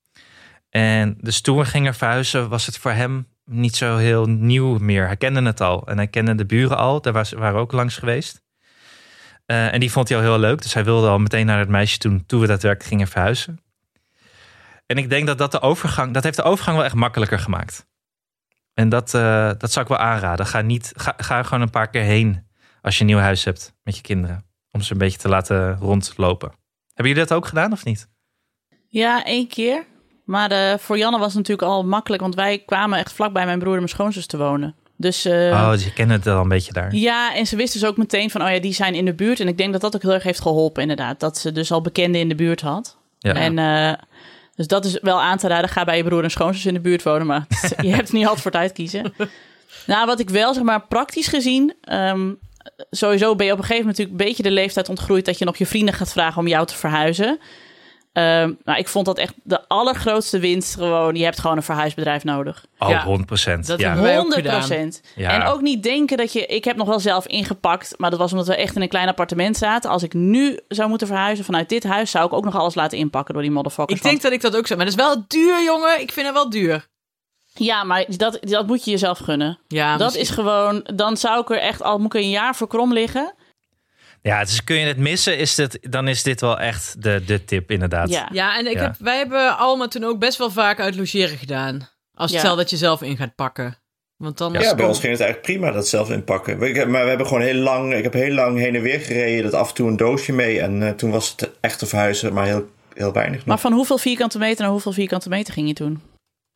En dus toen we gingen verhuizen was het voor hem niet zo heel nieuw meer. Hij kende het al en hij kende de buren al. Daar waren ook langs geweest. En die vond hij al heel leuk. Dus hij wilde al meteen naar het meisje toen we daadwerkelijk gingen verhuizen. En ik denk dat heeft de overgang wel echt makkelijker gemaakt. En dat zou ik wel aanraden. Ga gewoon een paar keer heen als je een nieuw huis hebt met je kinderen. Om ze een beetje te laten rondlopen. Hebben jullie dat ook gedaan of niet? Ja, 1 keer. Maar voor Janne was het natuurlijk al makkelijk. Want wij kwamen echt vlakbij mijn broer en mijn schoonzus te wonen. Dus je kent het al een beetje daar. Ja, en ze wisten dus ook meteen van, die zijn in de buurt. En ik denk dat dat ook heel erg heeft geholpen inderdaad. Dat ze dus al bekenden in de buurt had. Ja. En dus dat is wel aan te raden. Ga bij je broer en schoonzus in de buurt wonen. Maar je hebt er niet altijd voor het uitkiezen. Nou, wat ik wel, zeg maar, praktisch gezien... sowieso ben je op een gegeven moment natuurlijk een beetje de leeftijd ontgroeid... dat je nog je vrienden gaat vragen om jou te verhuizen. Maar ik vond dat echt de allergrootste winst gewoon. Je hebt gewoon een verhuisbedrijf nodig. Oh, ja, 100%. Dat hebben wij ook 100%. Ja. En ook niet denken dat je... Ik heb nog wel zelf ingepakt, maar dat was omdat we echt in een klein appartement zaten. Als ik nu zou moeten verhuizen vanuit dit huis... zou ik ook nog alles laten inpakken door die motherfuckers. Ik denk dat ik dat ook zou. Maar dat is wel duur, jongen. Ik vind het wel duur. Ja, maar dat moet je jezelf gunnen. Ja, dat is gewoon... Dan zou ik er echt al... Moet ik een jaar voor krom liggen... Ja, dus kun je het missen, dan is dit wel echt de tip inderdaad. Ja, en wij hebben Alma toen ook best wel vaak uit logeren gedaan. Als stel dat je zelf in gaat pakken. Want dan bij ons ging het eigenlijk prima, dat zelf inpakken. Maar we hebben gewoon ik heb heel lang heen en weer gereden. Dat af en toe een doosje mee. En toen was het echt te verhuizen, maar heel, heel weinig nog. Maar van hoeveel vierkante meter naar hoeveel vierkante meter ging je toen?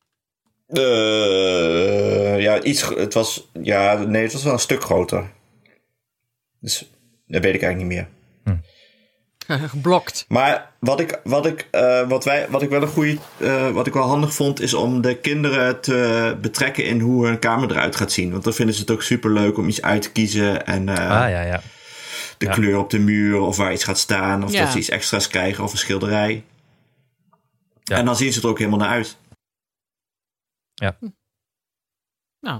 Het was wel een stuk groter. Dus... Dat weet ik eigenlijk niet meer. Geblokt. Maar wat ik wel handig vond, is om de kinderen te betrekken in hoe hun kamer eruit gaat zien. Want dan vinden ze het ook superleuk om iets uit te kiezen. En de kleur op de muur of waar iets gaat staan. Of dat ze iets extra's krijgen of een schilderij. Ja. En dan zien ze er ook helemaal naar uit. Ja. Nou.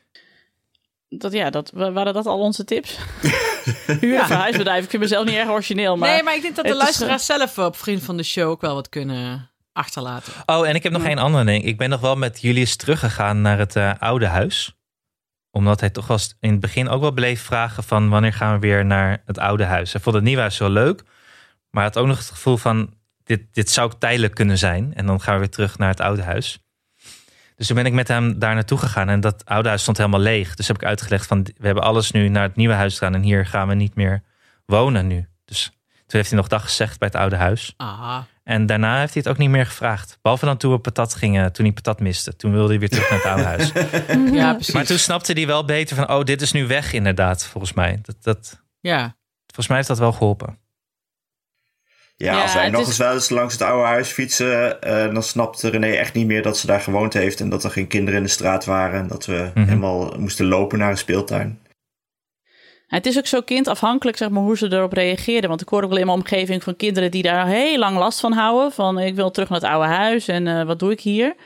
Waren dat al onze tips? Huur een verhuisbedrijf. Ik vind mezelf niet erg origineel. Maar maar ik denk dat de luisteraars zelf op Vriend van de Show ook wel wat kunnen achterlaten. Oh, en ik heb nog één andere ding. Ik ben nog wel met Julius teruggegaan naar het oude huis. Omdat hij toch wel in het begin ook wel bleef vragen van wanneer gaan we weer naar het oude huis. Hij vond het nieuwe huis wel leuk. Maar hij had ook nog het gevoel van dit zou ook tijdelijk kunnen zijn. En dan gaan we weer terug naar het oude huis. Dus toen ben ik met hem daar naartoe gegaan. En dat oude huis stond helemaal leeg. Dus heb ik uitgelegd van we hebben alles nu naar het nieuwe huis gedaan. En hier gaan we niet meer wonen nu. Dus toen heeft hij nog dag gezegd bij het oude huis. Aha. En daarna heeft hij het ook niet meer gevraagd. Behalve dan toen we patat gingen, toen hij patat miste. Toen wilde hij weer terug naar het oude huis. Ja, precies. Maar toen snapte hij wel beter van dit is nu weg inderdaad, volgens mij. Volgens mij heeft dat wel geholpen. Ja, als wij nog eens wel eens langs het oude huis fietsen... dan snapte René echt niet meer dat ze daar gewoond heeft... en dat er geen kinderen in de straat waren... en dat we helemaal moesten lopen naar een speeltuin. Het is ook zo kindafhankelijk, zeg maar, hoe ze erop reageerden. Want ik hoor ook wel in mijn omgeving van kinderen... die daar heel lang last van houden. Van, ik wil terug naar het oude huis en wat doe ik hier?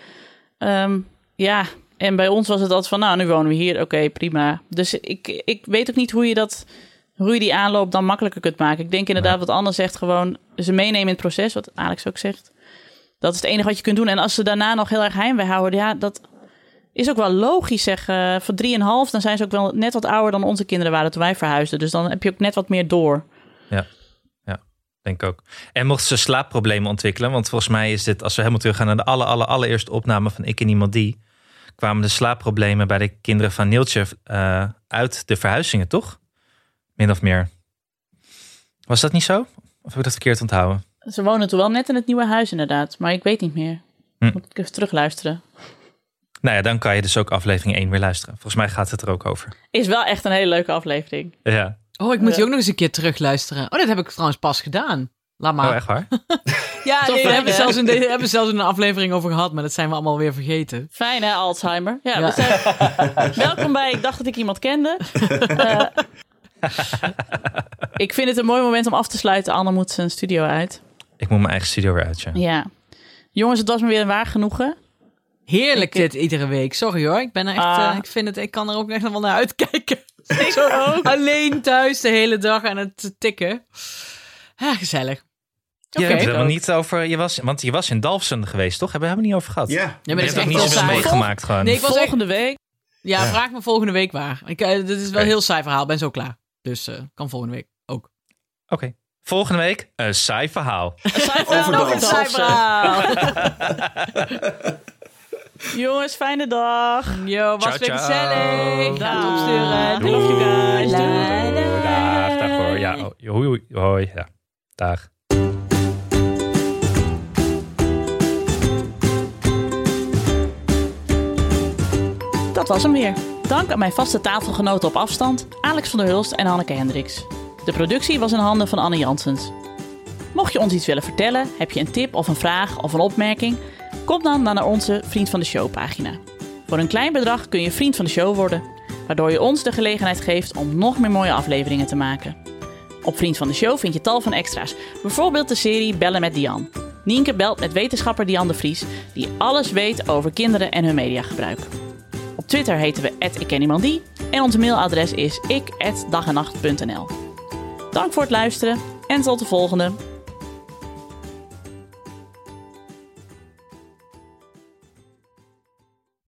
En bij ons was het altijd van... nu wonen we hier, oké, prima. Dus ik weet ook niet hoe je die aanloop dan makkelijker kunt maken. Ik denk inderdaad wat Anne zegt, gewoon ze meenemen in het proces, wat Alex ook zegt. Dat is het enige wat je kunt doen. En als ze daarna nog heel erg heimwee houden, dat is ook wel logisch, zeg. Voor 3,5, dan zijn ze ook wel net wat ouder dan onze kinderen waren toen wij verhuisden. Dus dan heb je ook net wat meer door. Ja, denk ook. En mochten ze slaapproblemen ontwikkelen, want volgens mij is dit, als we helemaal teruggaan naar de allereerste opname van Ik en Iemand Die, kwamen de slaapproblemen bij de kinderen van Neeltje uit de verhuizingen, toch? Min of meer. Was dat niet zo? Of heb ik dat verkeerd onthouden? Ze wonen toen wel net in het nieuwe huis inderdaad. Maar ik weet niet meer. Moet ik even terugluisteren. Nou ja, dan kan je dus ook aflevering 1 weer luisteren. Volgens mij gaat het er ook over. Is wel echt een hele leuke aflevering. Ja. Oh, ik moet die ook nog eens een keer terugluisteren. Oh, dat heb ik trouwens pas gedaan. Laat maar. Oh, echt waar? Ja, we hebben zelfs een aflevering over gehad, maar dat zijn we allemaal weer vergeten. Fijn hè, Alzheimer. Ja. We zijn... Welkom bij Ik dacht dat ik iemand kende. Ik vind het een mooi moment om af te sluiten. Anne moet zijn studio uit. Ik moet mijn eigen studio weer uit, Ja. Jongens, het was me weer een waar genoegen. Heerlijk dit iedere week. Sorry hoor, ik ben er echt. Ik kan er ook echt wel naar uitkijken. Ik ook. Alleen thuis de hele dag aan het tikken. Ja, gezellig. Je hebt het helemaal niet over... Want je was in Dalfsen geweest, toch? Hebben we het niet over gehad? Ja. Maar je hebt ook niet zoveel meegemaakt gewoon. Nee, ik was volgende week. Ja, vraag me volgende week waar. Dit is wel een heel saai verhaal. Ik ben zo klaar. Dus kan volgende week ook. Oké. Volgende week een saai verhaal. Een saai verhaal. Jongens, fijne dag. Yo, was weer gezellig. Ga het opsturen. Doei. Love you guys. Dag hoor. Ja, hoi. Ja, dag. Dat was hem weer. Dank aan mijn vaste tafelgenoten op afstand, Alex van der Hulst en Hanneke Hendricks. De productie was in handen van Anne Janssens. Mocht je ons iets willen vertellen, heb je een tip of een vraag of een opmerking, kom dan naar onze Vriend van de Show pagina. Voor een klein bedrag kun je Vriend van de Show worden, waardoor je ons de gelegenheid geeft om nog meer mooie afleveringen te maken. Op Vriend van de Show vind je tal van extra's, bijvoorbeeld de serie Bellen met Dian. Nienke belt met wetenschapper Dian de Vries, die alles weet over kinderen en hun mediagebruik. Op Twitter heten we @ikkenniemandie en ons mailadres is ik@dagennacht.nl. Dank voor het luisteren en tot de volgende.